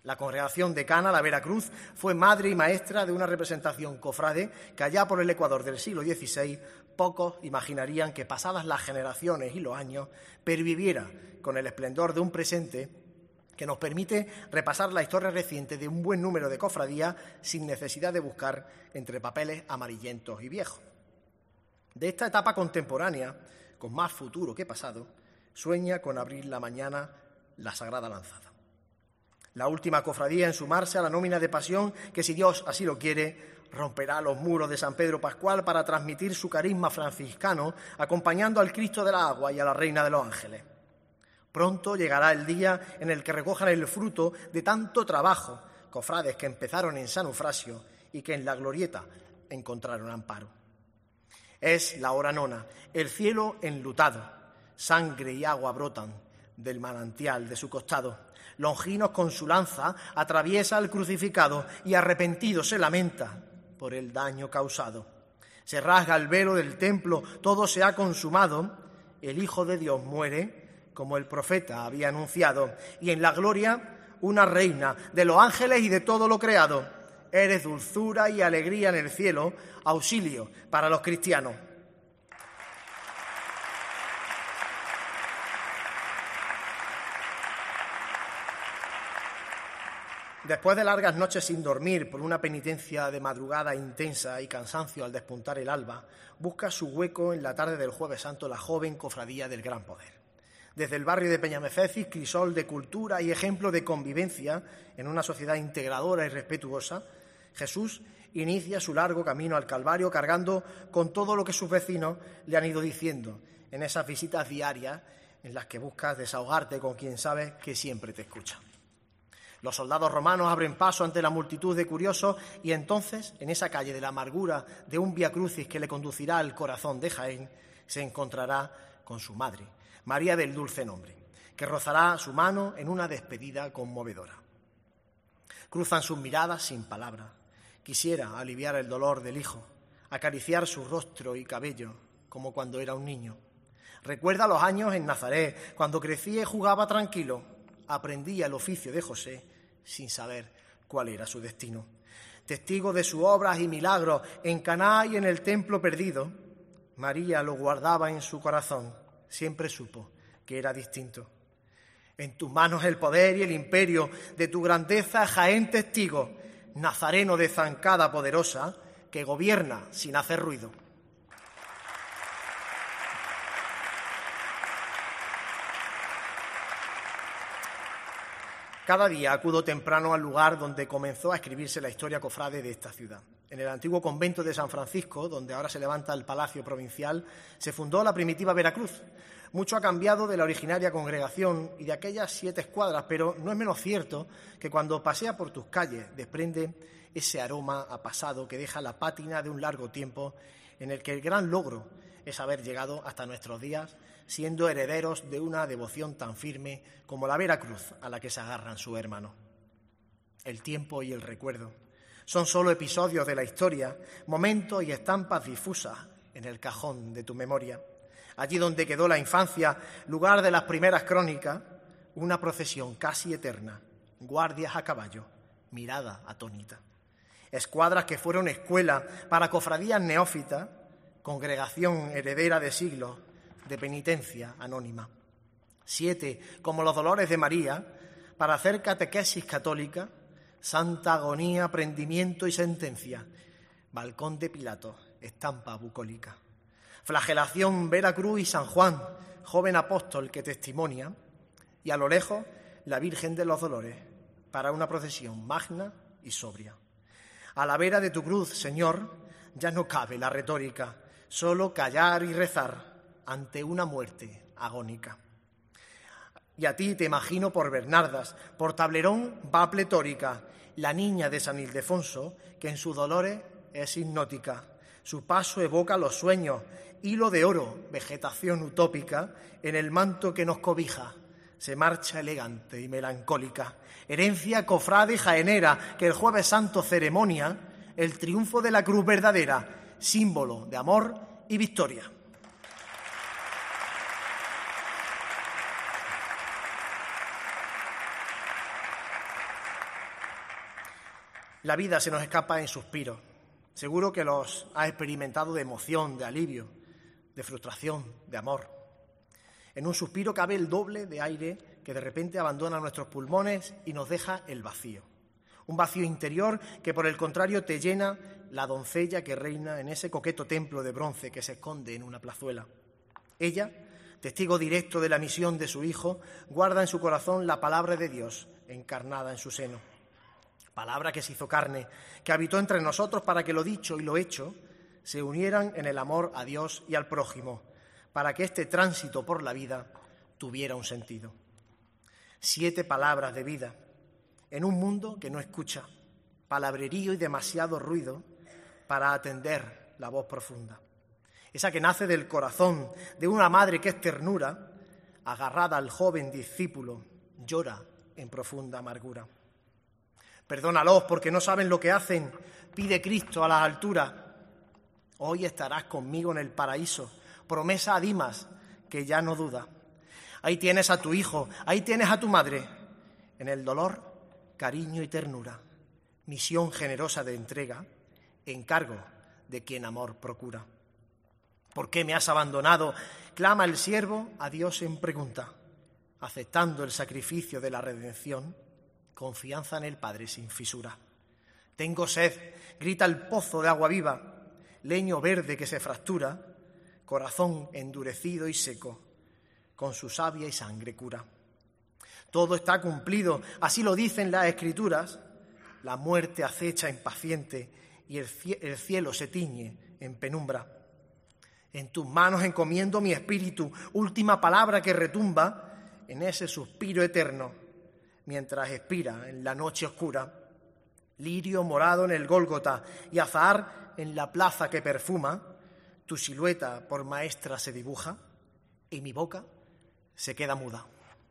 La congregación decana, la Veracruz, fue madre y maestra de una representación cofrade que allá por el Ecuador del siglo XVI pocos imaginarían que pasadas las generaciones y los años perviviera con el esplendor de un presente que nos permite repasar la historia reciente de un buen número de cofradías sin necesidad de buscar entre papeles amarillentos y viejos. De esta etapa contemporánea, con más futuro que pasado, sueña con abrir la mañana la Sagrada Lanzada. La última cofradía en sumarse a la nómina de pasión que, si Dios así lo quiere, romperá los muros de San Pedro Pascual para transmitir su carisma franciscano, acompañando al Cristo de la Agua y a la Reina de los Ángeles. Pronto llegará el día en el que recojan el fruto de tanto trabajo, cofrades que empezaron en San Eufrasio y que en la Glorieta encontraron amparo. Es la hora nona, el cielo enlutado, sangre y agua brotan del manantial de su costado. Longinos con su lanza atraviesa al crucificado y arrepentido se lamenta por el daño causado. Se rasga el velo del templo, todo se ha consumado, el Hijo de Dios muere como el profeta había anunciado, y en la gloria una reina de los ángeles y de todo lo creado. Eres dulzura y alegría en el cielo, auxilio para los cristianos. Después de largas noches sin dormir por una penitencia de madrugada intensa y cansancio al despuntar el alba, busca su hueco en la tarde del Jueves Santo la joven cofradía del Gran Poder. Desde el barrio de Peñamefecis, crisol de cultura y ejemplo de convivencia en una sociedad integradora y respetuosa, Jesús inicia su largo camino al Calvario cargando con todo lo que sus vecinos le han ido diciendo en esas visitas diarias en las que buscas desahogarte con quien sabes que siempre te escucha. Los soldados romanos abren paso ante la multitud de curiosos y entonces, en esa calle de la amargura de un Vía Crucis que le conducirá al corazón de Jaén, se encontrará con su madre, María del Dulce Nombre, que rozará su mano en una despedida conmovedora. Cruzan sus miradas sin palabras. Quisiera aliviar el dolor del hijo, acariciar su rostro y cabello, como cuando era un niño. Recuerda los años en Nazaret, cuando crecía y jugaba tranquilo. Aprendía el oficio de José sin saber cuál era su destino. Testigo de sus obras y milagros en Caná y en el templo perdido, María lo guardaba en su corazón. Siempre supo que era distinto. En tus manos el poder y el imperio de tu grandeza, Jaén testigo, nazareno de zancada poderosa, que gobierna sin hacer ruido. Cada día acudo temprano al lugar donde comenzó a escribirse la historia cofrade de esta ciudad. En el antiguo convento de San Francisco, donde ahora se levanta el Palacio Provincial, se fundó la primitiva Veracruz. Mucho ha cambiado de la originaria congregación y de aquellas 7 escuadras, pero no es menos cierto que cuando pasea por tus calles desprende ese aroma a pasado que deja la pátina de un largo tiempo en el que el gran logro es haber llegado hasta nuestros días siendo herederos de una devoción tan firme como la Veracruz a la que se agarran sus hermanos. El tiempo y el recuerdo son solo episodios de la historia, momentos y estampas difusas en el cajón de tu memoria. Allí donde quedó la infancia, lugar de las primeras crónicas, una procesión casi eterna, guardias a caballo, mirada atónita. Escuadras que fueron escuela para cofradías neófitas, congregación heredera de siglos, de penitencia anónima. 7, como los dolores de María, para hacer catequesis católica, santa agonía, prendimiento y sentencia. Balcón de Pilato, estampa bucólica. Flagelación, Veracruz y San Juan, joven apóstol que testimonia. Y a lo lejos, la Virgen de los Dolores, para una procesión magna y sobria. A la vera de tu cruz, Señor, ya no cabe la retórica, solo callar y rezar ante una muerte agónica. Y a ti te imagino por Bernardas, por Tablerón va pletórica, la niña de San Ildefonso, que en sus dolores es hipnótica. Su paso evoca los sueños, hilo de oro, vegetación utópica, en el manto que nos cobija, se marcha elegante y melancólica. Herencia cofrade y jaenera, que el Jueves Santo ceremonia, el triunfo de la cruz verdadera, símbolo de amor y victoria. La vida se nos escapa en suspiros. Seguro que los has experimentado de emoción, de alivio, de frustración, de amor. En un suspiro cabe el doble de aire que de repente abandona nuestros pulmones y nos deja el vacío. Un vacío interior que, por el contrario, te llena la doncella que reina en ese coqueto templo de bronce que se esconde en una plazuela. Ella, testigo directo de la misión de su Hijo, guarda en su corazón la palabra de Dios encarnada en su seno. Palabra que se hizo carne, que habitó entre nosotros para que lo dicho y lo hecho se unieran en el amor a Dios y al prójimo, para que este tránsito por la vida tuviera un sentido. 7 palabras de vida en un mundo que no escucha, palabrerío y demasiado ruido para atender la voz profunda. Esa que nace del corazón de una madre que es ternura, agarrada al joven discípulo, llora en profunda amargura. Perdónalos porque no saben lo que hacen, pide Cristo a las alturas. Hoy estarás conmigo en el paraíso, promesa a Dimas, que ya no duda. Ahí tienes a tu hijo, ahí tienes a tu madre. En el dolor, cariño y ternura. Misión generosa de entrega, encargo de quien amor procura. ¿Por qué me has abandonado?, clama el siervo a Dios en pregunta. Aceptando el sacrificio de la redención, confianza en el Padre sin fisura. Tengo sed, grita el pozo de agua viva, leño verde que se fractura, corazón endurecido y seco, con su savia y sangre cura. Todo está cumplido, así lo dicen las Escrituras. La muerte acecha impaciente y el cielo se tiñe en penumbra. En tus manos encomiendo mi espíritu, última palabra que retumba en ese suspiro eterno, mientras expira en la noche oscura. Lirio morado en el Gólgota y azahar en la plaza que perfuma, tu silueta por maestra se dibuja y mi boca se queda muda.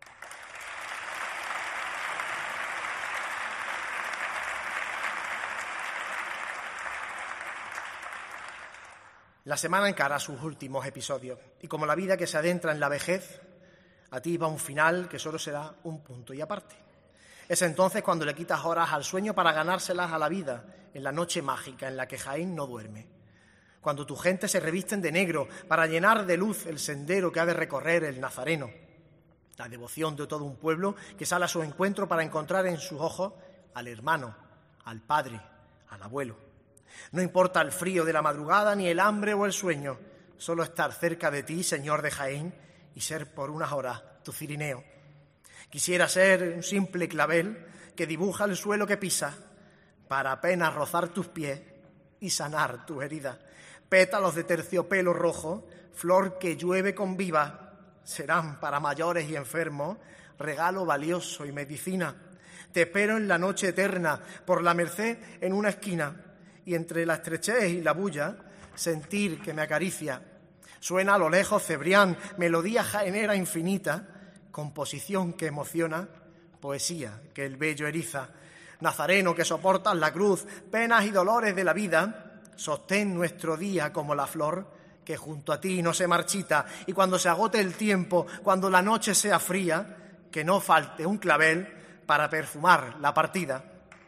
La semana encara sus últimos episodios y como la vida que se adentra en la vejez, a ti va un final que solo será un punto y aparte. Es entonces cuando le quitas horas al sueño para ganárselas a la vida en la noche mágica en la que Jaén no duerme. Cuando tu gente se revisten de negro para llenar de luz el sendero que ha de recorrer el nazareno. La devoción de todo un pueblo que sale a su encuentro para encontrar en sus ojos al hermano, al padre, al abuelo. No importa el frío de la madrugada, ni el hambre o el sueño, solo estar cerca de ti, Señor de Jaén, y ser por unas horas tu cirineo. Quisiera ser un simple clavel que dibuja el suelo que pisas para apenas rozar tus pies y sanar tus heridas. Pétalos de terciopelo rojo, flor que llueve con viva, serán para mayores y enfermos regalo valioso y medicina. Te espero en la noche eterna, por la merced en una esquina, y entre la estrechez y la bulla, sentir que me acaricia. Suena a lo lejos Cebrián, melodía jaenera infinita, composición que emociona, poesía que el vello eriza. Nazareno que soportas la cruz, penas y dolores de la vida, sostén nuestro día como la flor que junto a ti no se marchita, y cuando se agote el tiempo, cuando la noche sea fría, que no falte un clavel para perfumar la partida.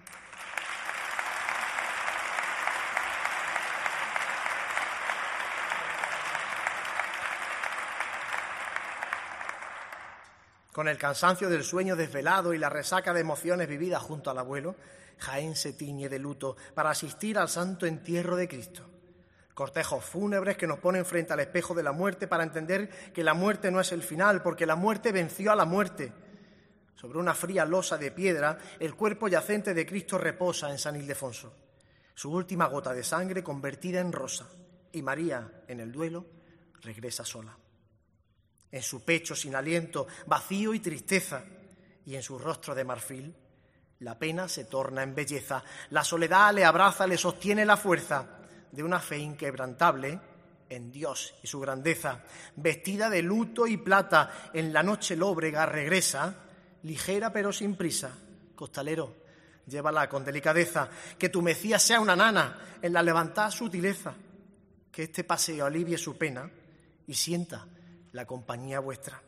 Con el cansancio del sueño desvelado y la resaca de emociones vividas junto al abuelo, Jaén se tiñe de luto para asistir al santo entierro de Cristo. Cortejos fúnebres que nos ponen frente al espejo de la muerte para entender que la muerte no es el final, porque la muerte venció a la muerte. Sobre una fría losa de piedra, el cuerpo yacente de Cristo reposa en San Ildefonso, su última gota de sangre convertida en rosa, y María, en el duelo, regresa sola. En su pecho sin aliento, vacío y tristeza, y en su rostro de marfil, la pena se torna en belleza. La soledad le abraza, le sostiene la fuerza de una fe inquebrantable en Dios y su grandeza. Vestida de luto y plata, en la noche lóbrega regresa, ligera pero sin prisa. Costalero, llévala con delicadeza, que tu Mesías sea una nana en la levantada sutileza, que este paseo alivie su pena y sienta la compañía vuestra.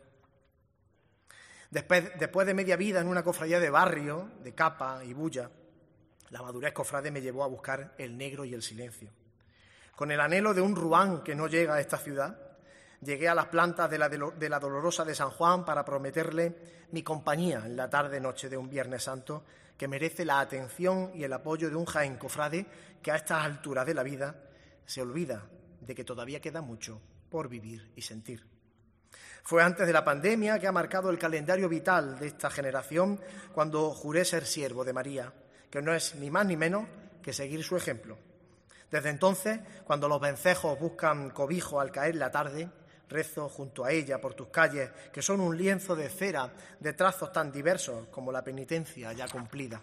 Después de media vida en una cofradía de barrio, de capa y bulla, La madurez cofrade me llevó a buscar el negro y el silencio. Con el anhelo de un ruán que no llega a esta ciudad, llegué a las plantas de la Dolorosa de San Juan para prometerle mi compañía en la tarde-noche de un Viernes Santo que merece la atención y el apoyo de un Jaén cofrade que a estas alturas de la vida se olvida de que todavía queda mucho por vivir y sentir. Fue antes de la pandemia que ha marcado el calendario vital de esta generación cuando juré ser siervo de María, que no es ni más ni menos que seguir su ejemplo. Desde entonces, cuando los vencejos buscan cobijo al caer la tarde, rezo junto a ella por tus calles, que son un lienzo de cera de trazos tan diversos como la penitencia ya cumplida.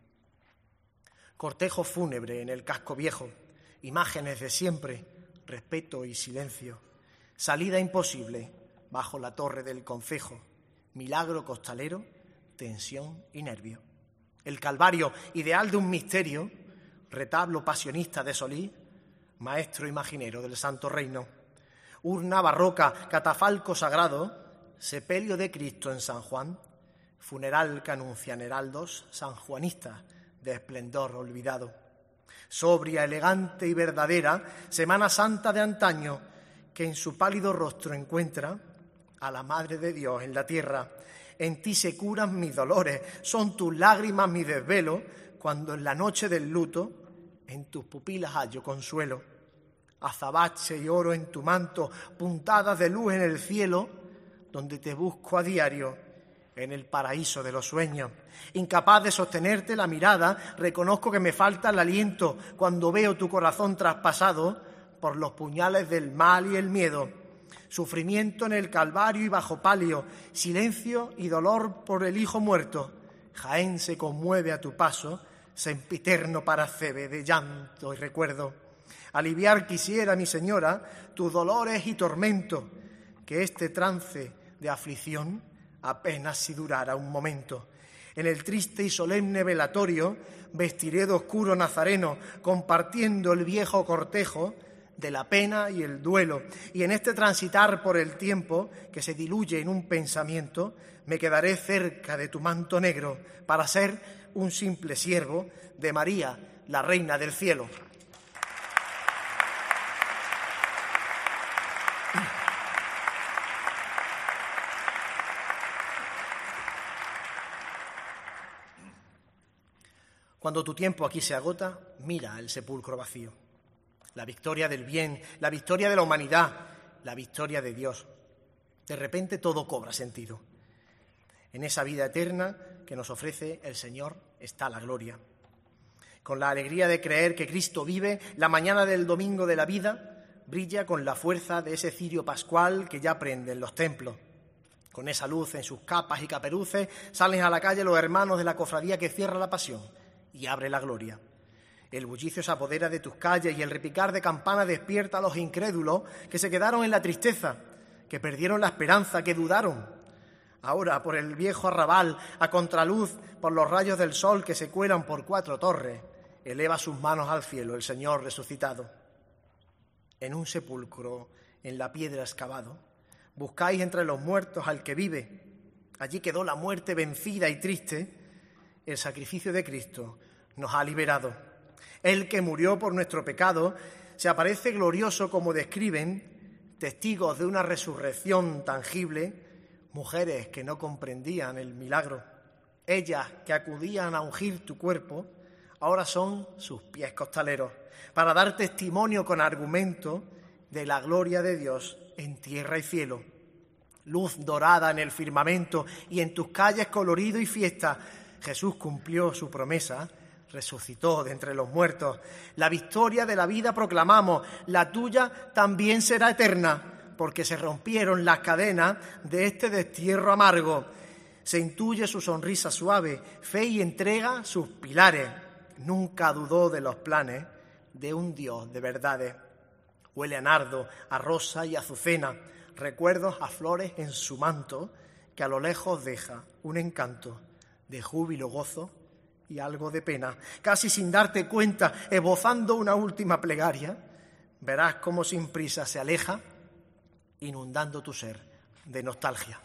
Cortejo fúnebre en el casco viejo, imágenes de siempre, respeto y silencio. Salida imposible bajo la torre del concejo, milagro costalero, tensión y nervio. El Calvario, ideal de un misterio, retablo pasionista de Solís, maestro imaginero del Santo Reino. Urna barroca, catafalco sagrado, sepelio de Cristo en San Juan, funeral que anuncian heraldos sanjuanistas de esplendor olvidado. Sobria, elegante y verdadera, Semana Santa de antaño, que en su pálido rostro encuentra a la Madre de Dios en la tierra. En ti se curan mis dolores, son tus lágrimas mi desvelo, cuando en la noche del luto en tus pupilas hallo consuelo. Azabache y oro en tu manto, puntadas de luz en el cielo, donde te busco a diario, en el paraíso de los sueños. Incapaz de sostenerte la mirada, reconozco que me falta el aliento cuando veo tu corazón traspasado por los puñales del mal y el miedo. Sufrimiento en el Calvario y bajo palio, silencio y dolor por el hijo muerto. Jaén se conmueve a tu paso, sempiterno paracebe de llanto y recuerdo. Aliviar quisiera, mi señora, tus dolores y tormento, que este trance de aflicción apenas si durara un momento. En el triste y solemne velatorio vestiré de oscuro nazareno, compartiendo el viejo cortejo de la pena y el duelo. Y en este transitar por el tiempo, que se diluye en un pensamiento, me quedaré cerca de tu manto negro para ser un simple siervo de María, la Reina del Cielo. Cuando tu tiempo aquí se agota, mira el sepulcro vacío. La victoria del bien, la victoria de la humanidad, la victoria de Dios. De repente todo cobra sentido. En esa vida eterna que nos ofrece el Señor está la gloria. Con la alegría de creer que Cristo vive, la mañana del domingo de la vida brilla con la fuerza de ese cirio pascual que ya prenden los templos. Con esa luz en sus capas y caperuces salen a la calle los hermanos de la cofradía que cierra la pasión y abre la gloria. El bullicio se apodera de tus calles y el repicar de campana despierta a los incrédulos que se quedaron en la tristeza, que perdieron la esperanza, que dudaron. Ahora, por el viejo arrabal, a contraluz, por los rayos del sol que se cuelan por 4 torres, eleva sus manos al cielo el Señor resucitado. En un sepulcro, en la piedra excavado, buscáis entre los muertos al que vive. Allí quedó la muerte vencida y triste. El sacrificio de Cristo nos ha liberado. Él que murió por nuestro pecado se aparece glorioso como describen, testigos de una resurrección tangible, mujeres que no comprendían el milagro. Ellas que acudían a ungir tu cuerpo, ahora son sus pies costaleros, para dar testimonio con argumento de la gloria de Dios en tierra y cielo. Luz dorada en el firmamento y en tus calles colorido y fiesta, Jesús cumplió su promesa, resucitó de entre los muertos. La victoria de la vida proclamamos, la tuya también será eterna, porque se rompieron las cadenas de este destierro amargo. Se intuye su sonrisa suave, fe y entrega sus pilares. Nunca dudó de los planes de un Dios de verdades. Huele a nardo, a rosa y azucena, recuerdos a flores en su manto, que a lo lejos deja un encanto de júbilo, gozo y algo de pena. Casi sin darte cuenta, esbozando una última plegaria, verás cómo sin prisa se aleja, inundando tu ser de nostalgia.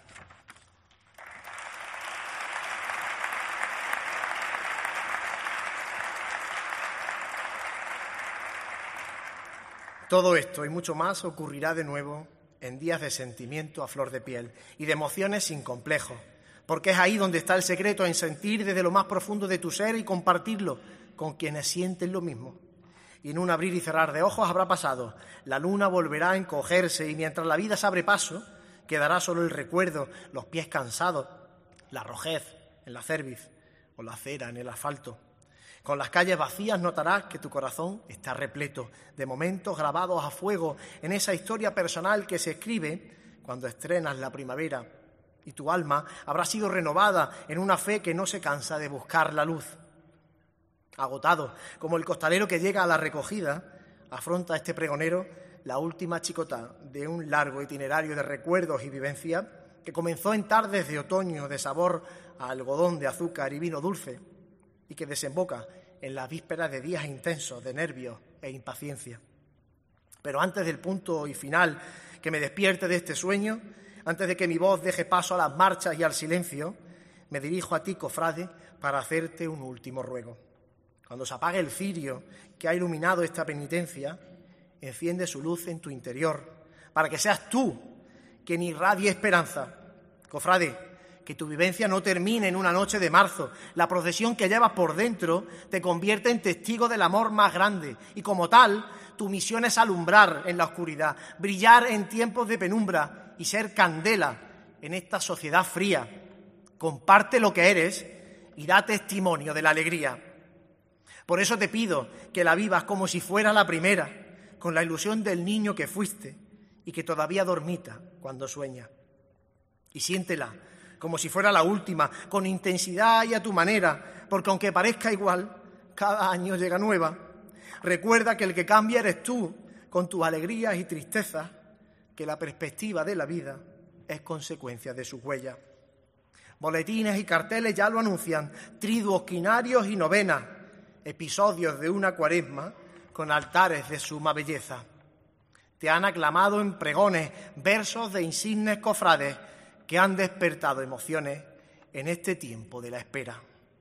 Todo esto y mucho más ocurrirá de nuevo en días de sentimiento a flor de piel y de emociones sin complejos, porque es ahí donde está el secreto, en sentir desde lo más profundo de tu ser y compartirlo con quienes sienten lo mismo. Y en un abrir y cerrar de ojos habrá pasado, la luna volverá a encogerse y mientras la vida se abre paso, quedará solo el recuerdo, los pies cansados, la rojez en la cerviz o la cera en el asfalto. Con las calles vacías notarás que tu corazón está repleto de momentos grabados a fuego en esa historia personal que se escribe cuando estrenas la primavera y tu alma habrá sido renovada en una fe que no se cansa de buscar la luz. Agotado, como el costalero que llega a la recogida, afronta este pregonero la última chicota de un largo itinerario de recuerdos y vivencias que comenzó en tardes de otoño de sabor a algodón de azúcar y vino dulce, y que desemboca en las vísperas de días intensos de nervios e impaciencia. Pero antes del punto y final que me despierte de este sueño, antes de que mi voz deje paso a las marchas y al silencio, me dirijo a ti, cofrade, para hacerte un último ruego. Cuando se apague el cirio que ha iluminado esta penitencia, enciende su luz en tu interior, para que seas tú quien irradie esperanza. Cofrade, que tu vivencia no termine en una noche de marzo. La procesión que llevas por dentro te convierte en testigo del amor más grande y como tal, tu misión es alumbrar en la oscuridad, brillar en tiempos de penumbra y ser candela en esta sociedad fría. Comparte lo que eres y da testimonio de la alegría. Por eso te pido que la vivas como si fuera la primera, con la ilusión del niño que fuiste y que todavía dormita cuando sueña. Y siéntela como si fuera la última, con intensidad y a tu manera, porque aunque parezca igual, cada año llega nueva. Recuerda que el que cambia eres tú, con tus alegrías y tristezas, que la perspectiva de la vida es consecuencia de sus huellas. Boletines y carteles ya lo anuncian, triduos, quinarios y novenas, episodios de una cuaresma con altares de suma belleza. Te han aclamado en pregones, versos de insignes cofrades, que han despertado emociones en este tiempo de la espera.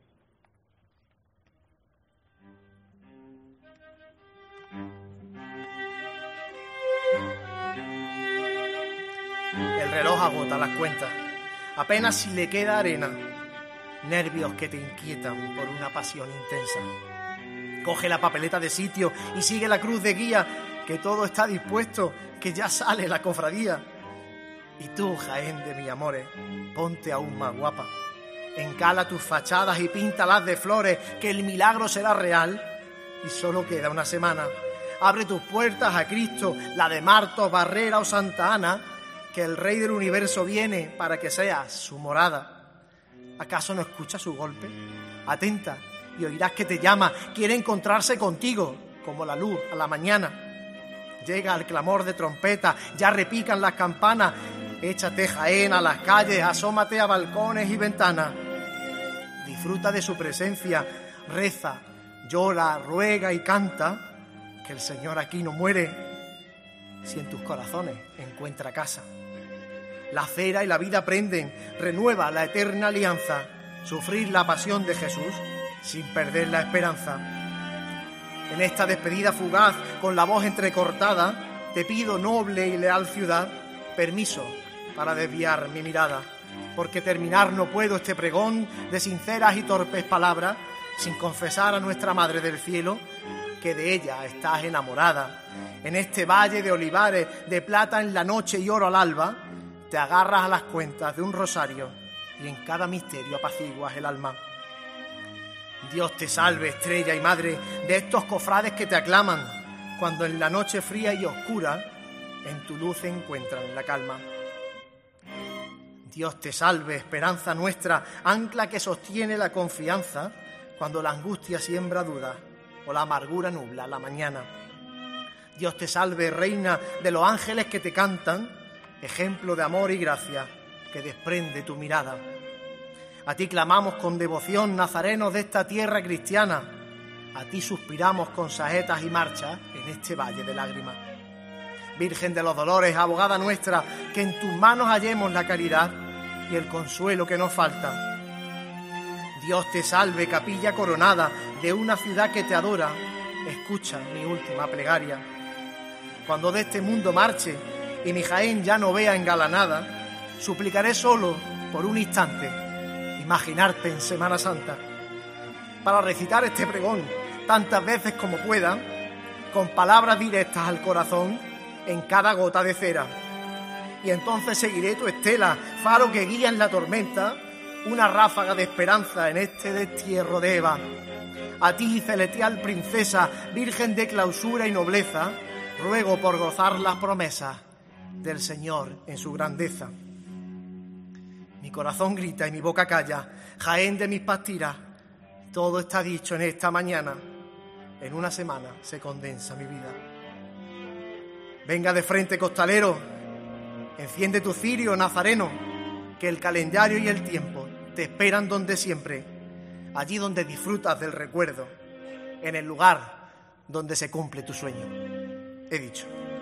El reloj agota las cuentas, apenas si le queda arena, nervios que te inquietan por una pasión intensa. Coge la papeleta de sitio y sigue la cruz de guía, que todo está dispuesto, que ya sale la cofradía. Y tú, Jaén de mis amores, ponte aún más guapa. Encala tus fachadas y píntalas de flores, que el milagro será real. Y solo queda una semana. Abre tus puertas a Cristo, la de Martos, Barrera o Santa Ana, que el Rey del Universo viene para que seas su morada. ¿Acaso no escuchas su golpe? Atenta y oirás que te llama. Quiere encontrarse contigo, como la luz a la mañana. Llega el clamor de trompeta, ya repican las campanas. Échate, Jaén, a las calles, asómate a balcones y ventanas. Disfruta de su presencia, reza, llora, ruega y canta, que el Señor aquí no muere si en tus corazones encuentra casa. La cera y la vida prenden, renueva la eterna alianza, sufrir la pasión de Jesús sin perder la esperanza. En esta despedida fugaz, con la voz entrecortada, te pido, noble y leal ciudad, permiso para desviar mi mirada, porque terminar no puedo este pregón de sinceras y torpes palabras sin confesar a nuestra Madre del Cielo que de ella estás enamorada. En este valle de olivares, de plata en la noche y oro al alba, te agarras a las cuentas de un rosario y en cada misterio apaciguas el alma. Dios te salve, estrella y madre de estos cofrades que te aclaman, cuando en la noche fría y oscura en tu luz encuentran la calma. Dios te salve, esperanza nuestra, ancla que sostiene la confianza, cuando la angustia siembra dudas o la amargura nubla la mañana. Dios te salve, reina de los ángeles que te cantan, ejemplo de amor y gracia que desprende tu mirada. A ti clamamos con devoción, nazarenos de esta tierra cristiana. A ti suspiramos con saetas y marchas en este valle de lágrimas. Virgen de los dolores, abogada nuestra, que en tus manos hallemos la caridad y el consuelo que nos falta. Dios te salve, capilla coronada de una ciudad que te adora. Escucha mi última plegaria. Cuando de este mundo marche y mi Jaén ya no vea engalanada, suplicaré solo por un instante imaginarte en Semana Santa, para recitar este pregón tantas veces como pueda, con palabras directas al corazón en cada gota de cera. Y entonces seguiré tu estela, faro que guía en la tormenta, una ráfaga de esperanza en este destierro de Eva. A ti, celestial princesa, virgen de clausura y nobleza, ruego por gozar las promesas del Señor en su grandeza. Mi corazón grita y mi boca calla, Jaén de mis pastiras, todo está dicho en esta mañana, en una semana se condensa mi vida. Venga de frente, costalero, enciende tu cirio, nazareno, que el calendario y el tiempo te esperan donde siempre, allí donde disfrutas del recuerdo, en el lugar donde se cumple tu sueño. He dicho.